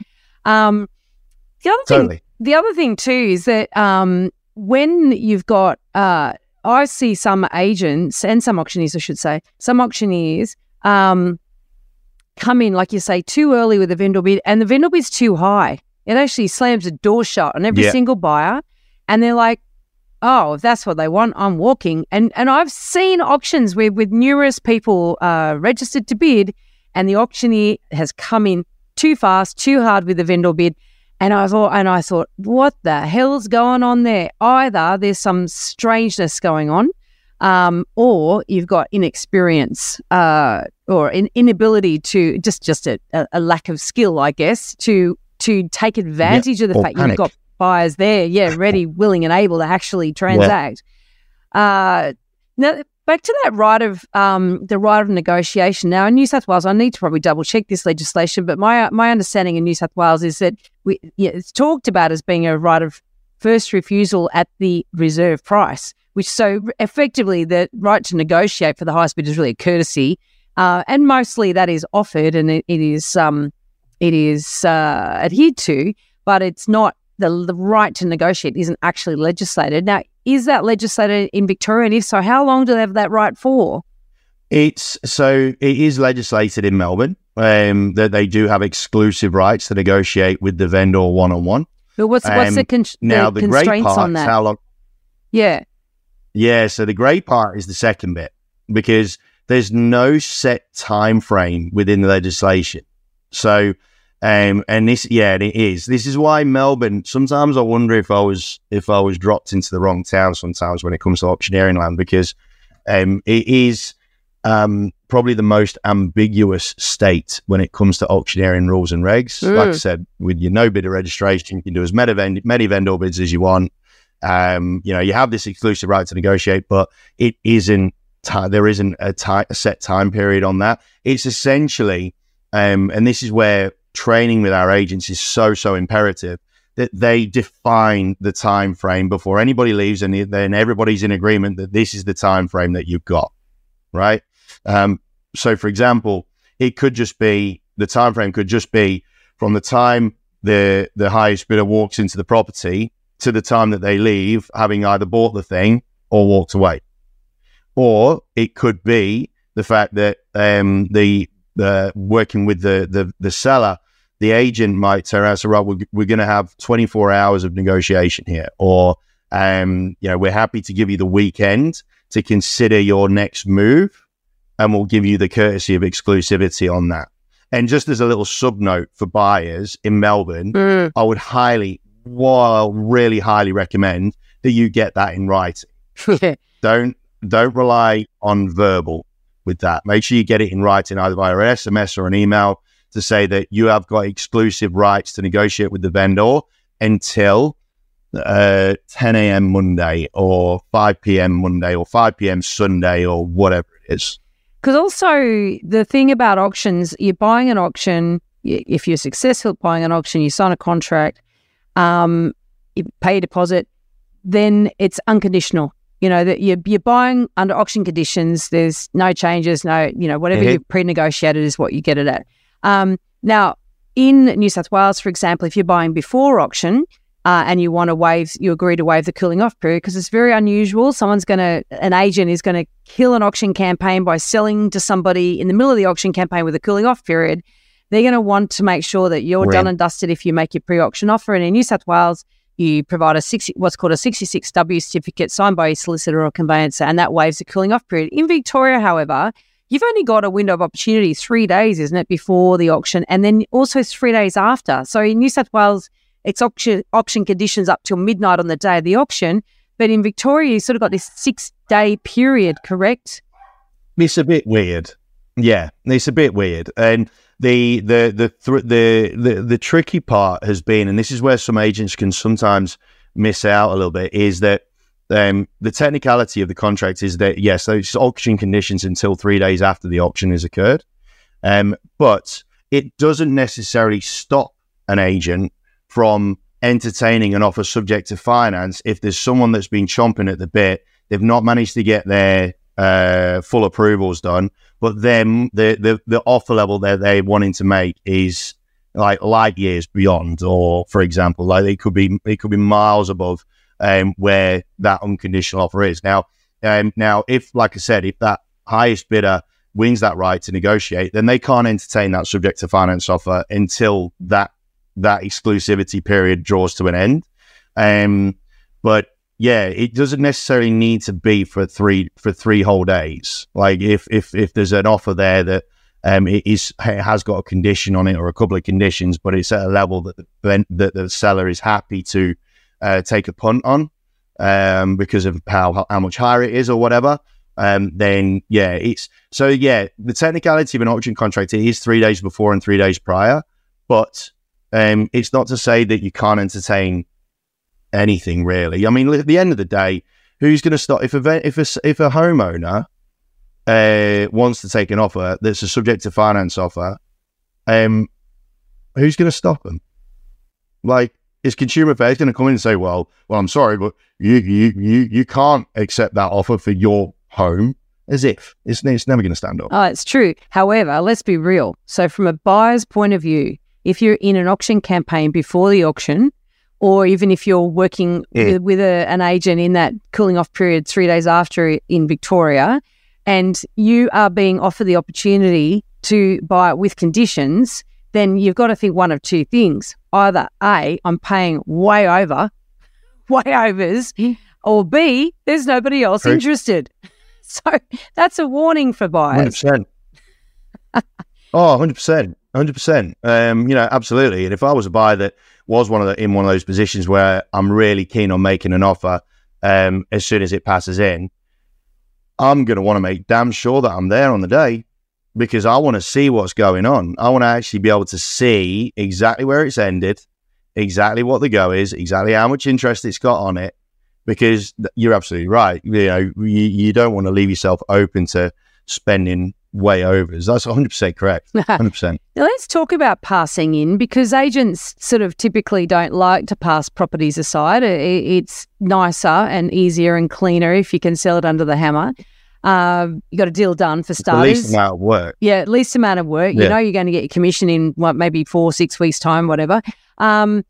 The other thing too is that when you've got, I see some agents and some auctioneers, I should say, some auctioneers come in, like you say, too early with a vendor bid, and the vendor bid's too high. It actually slams the door shut on every single buyer, and they're like, oh, if that's what they want, I'm walking. And I've seen auctions where with numerous people registered to bid, and the auctioneer has come in too fast, too hard with the vendor bid. And I thought, what the hell's going on there? Either there's some strangeness going on, or you've got inexperience or an inability to just a lack of skill, I guess, to take advantage of the fact you've got buyers there, ready, willing, and able to actually transact. Now, back to that right of the right of negotiation. Now, in New South Wales, I need to probably double check this legislation, but my understanding in New South Wales is that it's talked about as being a right of first refusal at the reserve price, which so effectively the right to negotiate for the highest bid is really a courtesy, and mostly that is offered and it is adhered to, but it's not the right to negotiate isn't actually legislated. Now, is that legislated in Victoria? And if so, how long do they have that right for? It is legislated in Melbourne, that they do have exclusive rights to negotiate with the vendor one-on-one. But what's the constraints on that? How long? Yeah. So the great part is the second bit, because there's no set time frame within the legislation. So, and it is. This is why Melbourne. Sometimes I wonder if I was dropped into the wrong town. Sometimes when it comes to auctioneering land, because it is probably the most ambiguous state when it comes to auctioneering rules and regs. Like I said, with your no bidder registration, you can do as many vendor bids as you want. You have this exclusive right to negotiate, but it isn't. There isn't a set time period on that. It's essentially, and this is where training with our agents is so imperative, that they define the time frame before anybody leaves, and then everybody's in agreement that this is the time frame that you've got, right? So, for example, it could just be the time frame could just be from the time the highest bidder walks into the property to the time that they leave, having either bought the thing or walked away. Or it could be the fact that the working with the seller, the agent might turn around and say, right, we're going to have 24 hours of negotiation here, or we're happy to give you the weekend to consider your next move, and we'll give you the courtesy of exclusivity on that. And just as a little sub note for buyers in Melbourne, I would really highly recommend that you get that in writing. Don't rely on verbal with that. Make sure you get it in writing, either via an SMS or an email, to say that you have got exclusive rights to negotiate with the vendor until 10 a.m. Monday or 5 p.m. Monday or 5 p.m. Sunday or whatever it is. Because also the thing about auctions, you're buying an auction, if you're successful at buying an auction, you sign a contract, you pay a deposit, then it's unconditional. That you're buying under auction conditions. There's no changes, whatever you've pre-negotiated is what you get it at. Now, in New South Wales, for example, if you're buying before auction and you agree to waive the cooling off period, because it's very unusual. An agent is going to kill an auction campaign by selling to somebody in the middle of the auction campaign with a cooling off period. They're going to want to make sure that you're done and dusted if you make your pre-auction offer. And in New South Wales, You provide what's called a 66W certificate signed by your solicitor or conveyancer, and that waives the cooling off period. In Victoria, however, you've only got a window of opportunity, 3 days, isn't it, before the auction, and then also 3 days after. So in New South Wales, it's auction conditions up till midnight on the day of the auction, but in Victoria, you sort of got this 6-day period, correct? It's a bit weird. Yeah, it's a bit weird, and the tricky part has been, and this is where some agents can sometimes miss out a little bit, is that the technicality of the contract is that, yes, those auction conditions until 3 days after the auction has occurred, but it doesn't necessarily stop an agent from entertaining an offer subject to finance if there's someone that's been chomping at the bit, they've not managed to get their full approvals done, but then the offer level that they're wanting to make is like light years beyond, or for example, like it could be miles above where that unconditional offer is. Now, if, like I said, if that highest bidder wins that right to negotiate, then they can't entertain that subject to finance offer until that exclusivity period draws to an end. But yeah, it doesn't necessarily need to be for three whole days. Like if there's an offer there that it has got a condition on it or a couple of conditions, but it's at a level that the seller is happy to take a punt on because of how much higher it is or whatever, then yeah, the technicality of an auction contract, it is 3 days before and 3 days prior, but it's not to say that you can't entertain anything really. I mean, at the end of the day, who's going to stop if a homeowner wants to take an offer that's a subject to finance offer? Who's going to stop them? Like, is Consumer Affairs going to come in and say, well, I'm sorry, but you can't accept that offer for your home? As if it's never going to stand up. Oh, it's true. However, let's be real. So from a buyer's point of view, if you're in an auction campaign before the auction, or even if you're working with an agent in that cooling off period 3 days after in Victoria, and you are being offered the opportunity to buy it with conditions, then you've got to think one of two things. Either A, I'm paying way overs, or B, there's nobody else interested. So that's a warning for buyers. 100%. Oh, 100%. 100%. Absolutely. And if I was a buyer that was in one of those positions where I'm really keen on making an offer as soon as it passes in, I'm going to want to make damn sure that I'm there on the day, because I want to see what's going on. I want to actually be able to see exactly where it's ended, exactly what the go is, exactly how much interest it's got on it, because you're absolutely right. You don't want to leave yourself open to spending way overs. That's 100% correct. 100%. Now let's talk about passing in, because agents sort of typically don't like to pass properties aside. It's nicer and easier and cleaner if you can sell it under the hammer. You got a deal done for starters. The least amount of work. Yeah, least amount of work. Yeah. You know you're going to get your commission in maybe 4-6 weeks time, whatever. And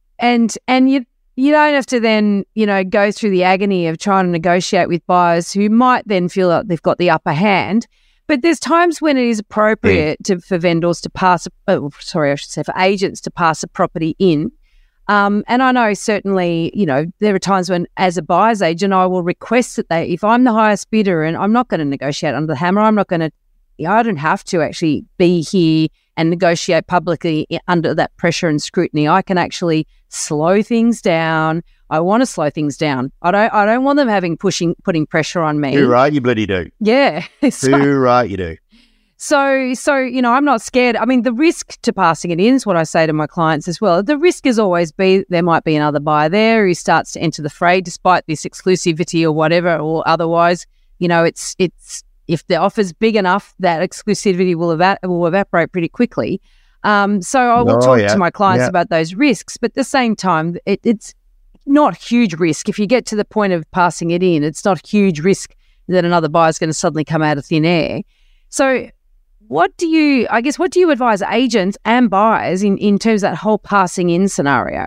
you don't have to then, go through the agony of trying to negotiate with buyers who might then feel like they've got the upper hand. But there's times when it is appropriate for vendors to for agents to pass a property in. And I know certainly, there are times when, as a buyer's agent, I will request that if I'm the highest bidder and I'm not going to negotiate under the hammer, I don't have to actually be here and negotiate publicly under that pressure and scrutiny. I can actually slow things down. I want to slow things down. I don't want them putting pressure on me. Too right, you bloody do. Yeah. Too right, you do. So, I'm not scared. I mean, the risk to passing it in is what I say to my clients as well. The risk is always there might be another buyer there who starts to enter the fray despite this exclusivity or whatever, or otherwise, it's if the offer's big enough, that exclusivity will evaporate pretty quickly. So I will talk to my clients about those risks, but at the same time, it's not huge risk. If you get to the point of passing it in, it's not huge risk that another buyer is going to suddenly come out of thin air. So what do you advise agents and buyers in terms of that whole passing in scenario?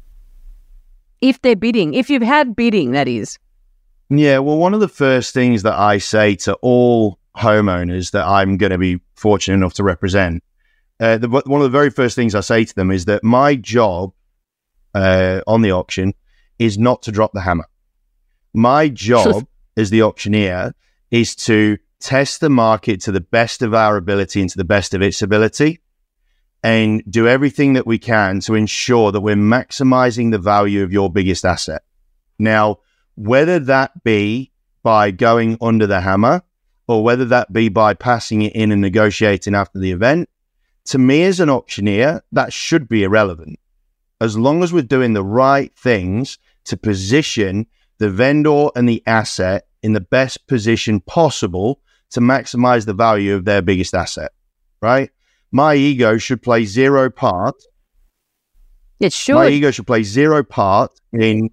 If they're bidding, if you've had bidding, that is. Yeah, well, one of the first things that I say to all homeowners that I'm going to be fortunate enough to represent, one of the very first things I say to them is that my job on the auction is not to drop the hammer. My job as the auctioneer is to test the market to the best of our ability and to the best of its ability, and do everything that we can to ensure that we're maximizing the value of your biggest asset. Now, whether that be by going under the hammer or whether that be by passing it in and negotiating after the event, to me as an auctioneer, that should be irrelevant. As long as we're doing the right things to position the vendor and the asset in the best position possible to maximize the value of their biggest asset, right? My ego should play zero part. It should. My ego should play zero part in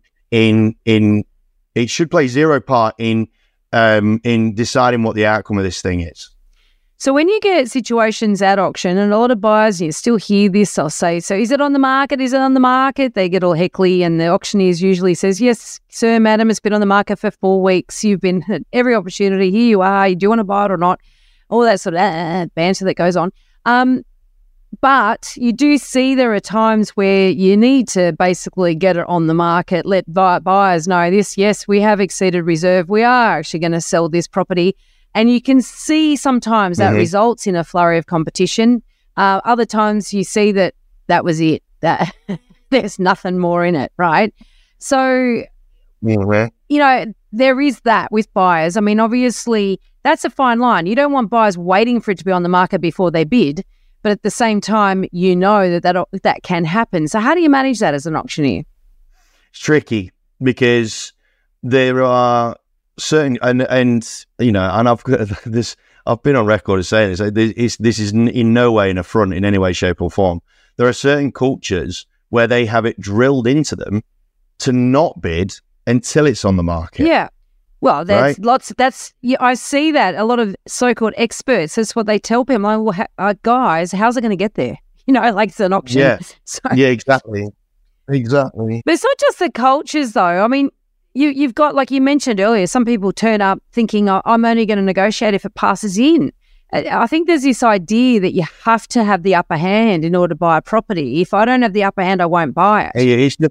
deciding what the outcome of this thing is. So when you get situations at auction, and a lot of buyers, you still hear this, I'll say, so is it on the market? Is it on the market? They get all heckly, and the auctioneers usually says, yes, sir, madam, it's been on the market for 4 weeks. You've been at every opportunity. Here you are. Do you want to buy it or not? All that sort of banter that goes on. But you do see there are times where you need to basically get it on the market, let buyers know this, yes, we have exceeded reserve. We are actually going to sell this property. And you can see sometimes that results in a flurry of competition. Other times you see that was it, that there's nothing more in it, right? So, you know, there is that with buyers. I mean, obviously, that's a fine line. You don't want buyers waiting for it to be on the market before they bid, but at the same time, you know that can happen. So how do you manage that as an auctioneer? It's tricky because there are certain, and you know, and I've got this. I've been on record as saying this. This is in no way an affront in any way, shape, or form. There are certain cultures where they have it drilled into them to not bid until it's on the market. Yeah. Well, there's right? lots. I see that a lot of so-called experts. That's what they tell people. Like, well, guys, how's it going to get there? You know, like it's an auction. Yeah. So, Yeah. Exactly. Exactly. but it's not just the cultures, though. I mean, you've got, like you mentioned earlier, some people turn up thinking, oh, I'm only going to negotiate if it passes in. I think there's this idea that you have to have the upper hand in order to buy a property. If I don't have the upper hand, I won't buy it.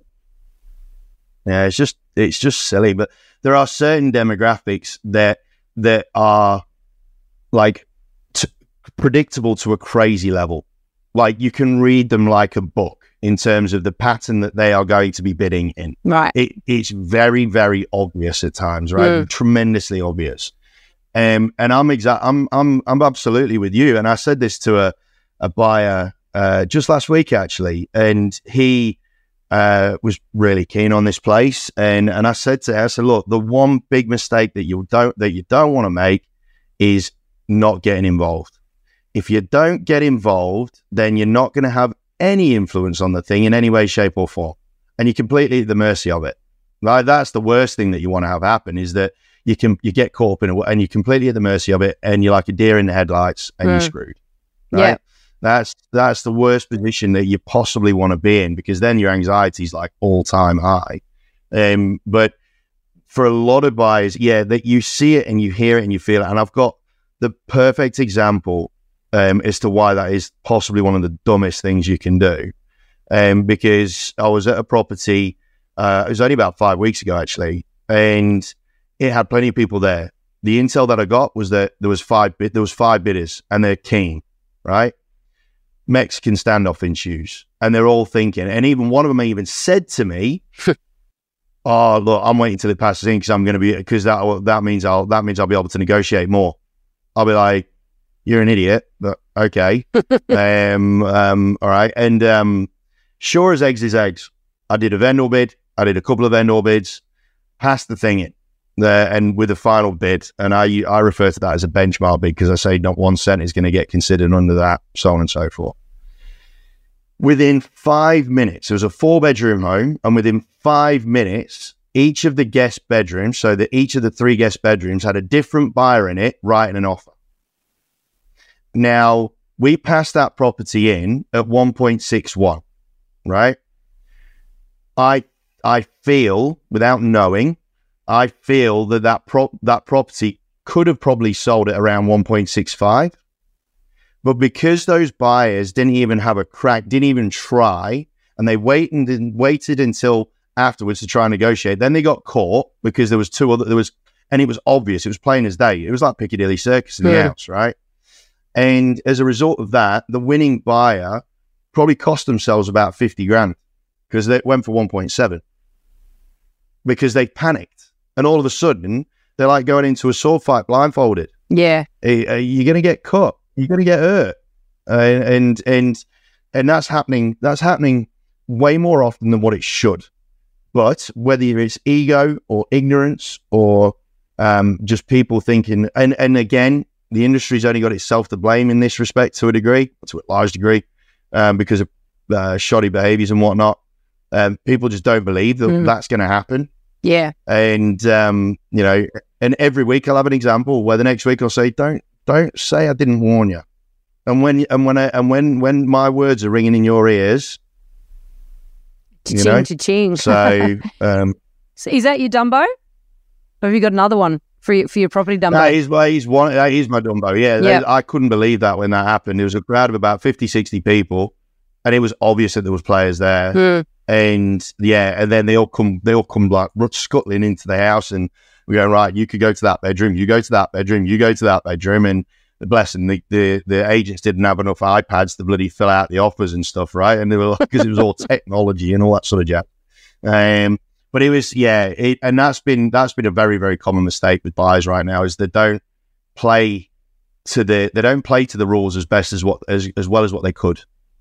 It's just silly. But there are certain demographics that are like predictable to a crazy level. Like you can read them like a book in terms of the pattern that they are going to be bidding in. Right. It's very, very obvious at times, right? Tremendously obvious. And I'm absolutely with you. And I said this to a buyer just last week, actually, and he was really keen on this place. And I said to her, look, the one big mistake that you don't want to make is not getting involved. If you don't get involved, then you're not going to have any influence on the thing in any way, shape, or form, and you're completely at the mercy of it. Like that's the worst thing that you want to have happen, is that you get caught up in it and you're completely at the mercy of it, and you're like a deer in the headlights, and you're screwed. Right? Yeah. That's the worst position that you possibly want to be in, because then your anxiety is like all-time high. But for a lot of buyers, that you see it and you hear it and you feel it, and I've got the perfect example as to why that is possibly one of the dumbest things you can do. Because I was at a property, it was only about 5 weeks ago, actually, and it had plenty of people there. The intel that I got was that there was five bidders, and they're keen, right? Mexican standoff ensues, and they're all thinking, and even one of them even said to me, "Oh, look, I'm waiting till it passes in because that means I'll be able to negotiate more." I'll be like, "You're an idiot," but okay. All right. And sure as eggs is eggs. I did a vendor bid. I did a couple of vendor bids, passed the thing in there, and with the final bid, and I refer to that as a benchmark bid because I say not 1 cent is going to get considered under that, so on and so forth. Within 5 minutes, it was a 4-bedroom home, and within 5 minutes, each of the guest bedrooms, so that each of the 3 guest bedrooms had a different buyer in it writing an offer. Now, we passed that property in at 1.61, right? I feel, without knowing, I feel that property could have probably sold at around 1.65. But because those buyers didn't even have a crack, didn't even try, and they waited until afterwards to try and negotiate. Then they got caught because there was and it was obvious, it was plain as day. It was like Piccadilly Circus in the house, right? And as a result of that, the winning buyer probably cost themselves about 50 grand because they went for 1.7 because they panicked. And all of a sudden, they're like going into a sword fight blindfolded. Yeah. You're going to get cut. You're going to get hurt. And that's happening. That's happening way more often than what it should. But whether it's ego or ignorance or just people thinking, and again, the industry's only got itself to blame in this respect to a large degree, because of shoddy behaviors and whatnot. People just don't believe that that's going to happen. Yeah. And, you know, and every week I'll have an example where the next week I'll say, don't say I didn't warn you. And when my words are ringing in your ears, cha-ching. So, so is that your Dumbo? Or have you got another one for your property Dumbo? That is my Dumbo. Yeah. I couldn't believe that when that happened. There was a crowd of about 50, 60 people, and it was obvious that there was players there. And then they all come like scuttling into the house, and we go, right, you could go to that bedroom, you go to that bedroom, you go to that bedroom, and blessing the agents didn't have enough iPads to bloody fill out the offers and stuff, right? And they were because it was all technology and all that sort of jazz. But it was and that's been a very, very common mistake with buyers right now, is they don't play to the rules as best as well as what they could.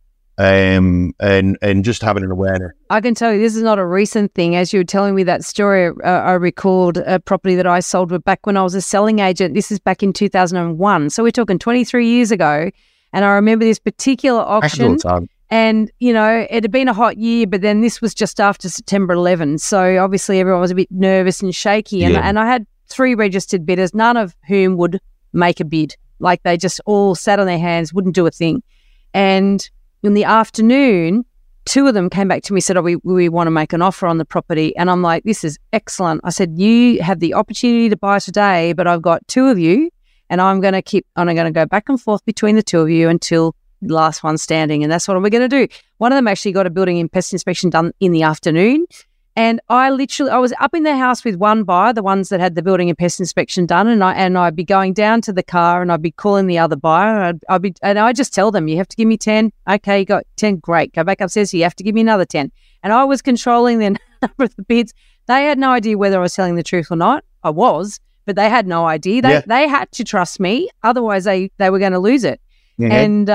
And just having an awareness. I can tell you this is not a recent thing. As you were telling me that story, I recalled a property that I sold back when I was a selling agent. This is back in 2001. So we're talking 23 years ago. And I remember this particular auction. And, you know, it had been a hot year, but then this was just after September 11. So obviously everyone was a bit nervous and shaky. And I had 3 registered bidders, none of whom would make a bid. Like they just all sat on their hands, wouldn't do a thing. And in the afternoon, 2 of them came back to me and said, we want to make an offer on the property. And I'm like, this is excellent. I said, you have the opportunity to buy today, but I've got 2 of you, and I'm going to go back and forth between the 2 of you until the last one standing. And that's what we're going to do. One of them actually got a building and pest inspection done in the afternoon. And I was up in the house with one buyer, the ones that had the building and pest inspection done, and I'd be going down to the car and I'd be calling the other buyer. And I just tell them, you have to give me 10. Okay, you got 10, great. Go back upstairs. You have to give me another 10. And I was controlling the number of the bids. They had no idea whether I was telling the truth or not. I was, but they had no idea. They had to trust me, otherwise they were going to lose it. Yeah. And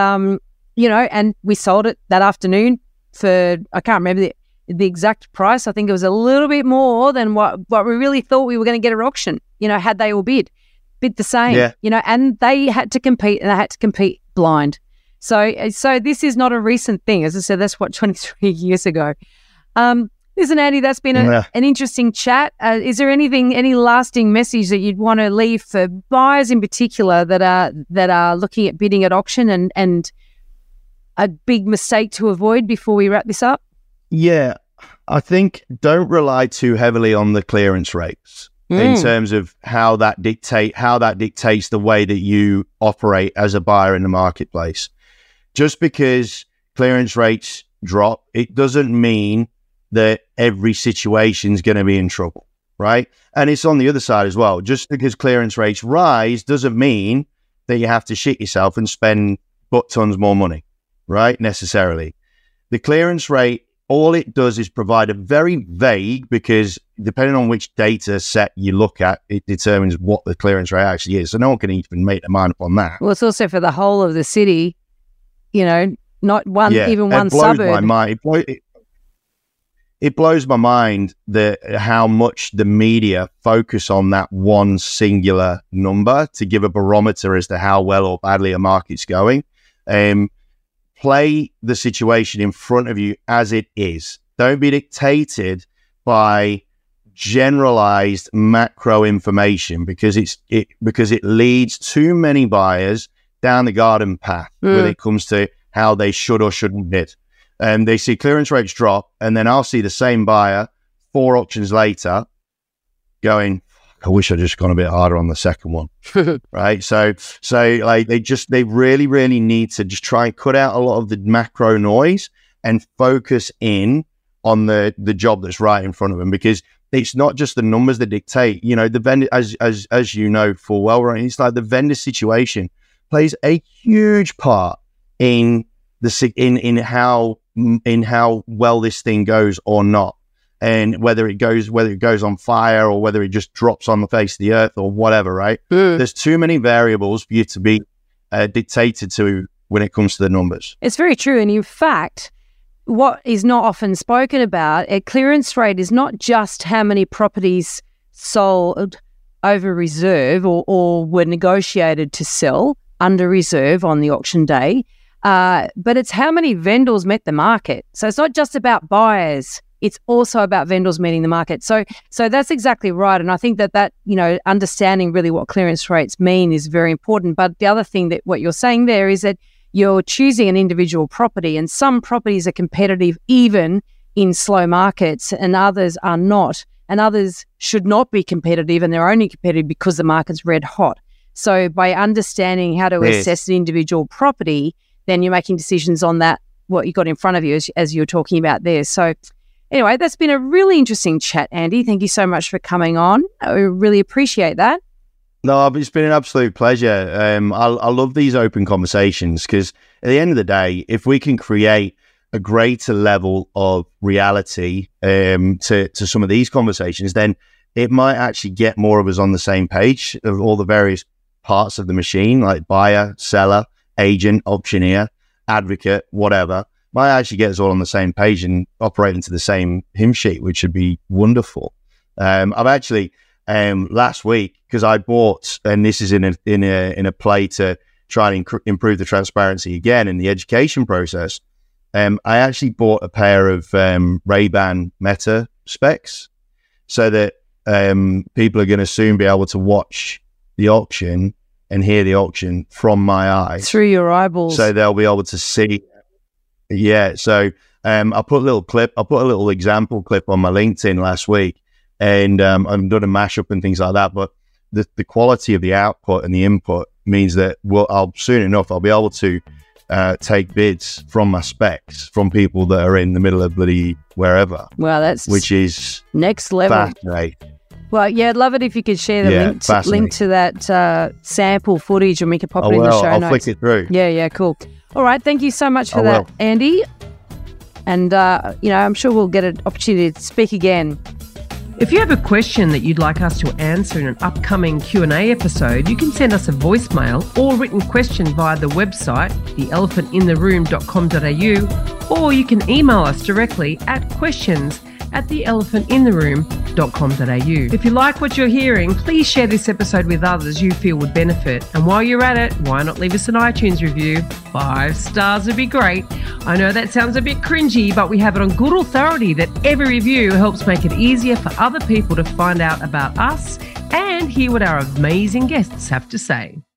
and we sold it that afternoon for, I can't remember the exact price. I think it was a little bit more than what we really thought we were going to get at auction, had they all bid the same, and they had to compete, and they had to compete blind. So this is not a recent thing. As I said, that's 23 years ago. Listen, Andy, that's been an interesting chat. Is there any lasting message that you'd want to leave for buyers in particular that are looking at bidding at auction, and a big mistake to avoid before we wrap this up? Yeah, I think don't rely too heavily on the clearance rates in terms of how that dictates the way that you operate as a buyer in the marketplace. Just because clearance rates drop, it doesn't mean that every situation is going to be in trouble, right? And it's on the other side as well. Just because clearance rates rise doesn't mean that you have to shit yourself and spend butt tons more money, right? Necessarily. The clearance rate, all it does is provide a very vague, because depending on which data set you look at, it determines what the clearance rate actually is. So no one can even make their mind up on that. Well, it's also for the whole of the city, not one, even one suburb. It blows my mind. It blows my mind how much the media focus on that one singular number to give a barometer as to how well or badly a market's going. Play the situation in front of you as it is. Don't be dictated by generalized macro information, because it leads too many buyers down the garden path when it comes to how they should or shouldn't bid. And they see clearance rates drop, and then I'll see the same buyer 4 auctions later going, I wish I'd just gone a bit harder on the second one. Right. So like they really, really need to just try and cut out a lot of the macro noise and focus in on the job that's right in front of them, because it's not just the numbers that dictate. You know, the vendor, as you know full well, right? It's like the vendor situation plays a huge part in how well this thing goes or not, and whether it goes on fire or whether it just drops on the face of the earth or whatever. Right? There's too many variables for you to be dictated to when it comes to the numbers. It's very true, and in fact, what is not often spoken about, a clearance rate is not just how many properties sold over reserve or were negotiated to sell under reserve on the auction day, but it's how many vendors met the market. So it's not just about buyers, it's also about vendors meeting the market. So that's exactly right. And I think that, you know, understanding really what clearance rates mean is very important. But the other thing that what you're saying there is that you're choosing an individual property, and some properties are competitive even in slow markets and others are not, and others should not be competitive, and they're only competitive because the market's red hot. So by understanding how to assess an individual property, then you're making decisions on that, what you got in front of you as you're talking about there. So anyway, that's been a really interesting chat, Andy. Thank you so much for coming on. I really appreciate that. No, it's been an absolute pleasure. I love these open conversations, because at the end of the day, if we can create a greater level of reality to some of these conversations, then it might actually get more of us on the same page of all the various parts of the machine, like buyer, seller, agent, auctioneer, advocate, whatever. Might actually get us all on the same page and operate into the same hymn sheet, which would be wonderful. I've actually last week, because I bought, and this is in a play to try and improve the transparency again in the education process. I actually bought a pair of Ray-Ban Meta specs, so that people are going to soon be able to watch the auction and hear the auction from my eyes, through your eyeballs. So they'll be able to see. Yeah. So I put a little example clip on my LinkedIn last week. And I've done a mashup and things like that, but the quality of the output and the input means that I'll soon enough I'll be able to take bids from my specs from people that are in the middle of bloody wherever. Wow, which is next level. Fascinating. Well, yeah, I'd love it if you could share the link to that sample footage, and we could pop it in the show notes. I'll flick it through. Yeah, cool. All right, thank you so much for that, Andy. And I'm sure we'll get an opportunity to speak again. If you have a question that you'd like us to answer in an upcoming Q&A episode, you can send us a voicemail or written question via the website, theelephantintheroom.com.au, or you can email us directly at questions@theelephantintheroom.com.au. If you like what you're hearing, please share this episode with others you feel would benefit. And while you're at it, why not leave us an iTunes review? 5 stars would be great. I know that sounds a bit cringy, but we have it on good authority that every review helps make it easier for other people to find out about us and hear what our amazing guests have to say.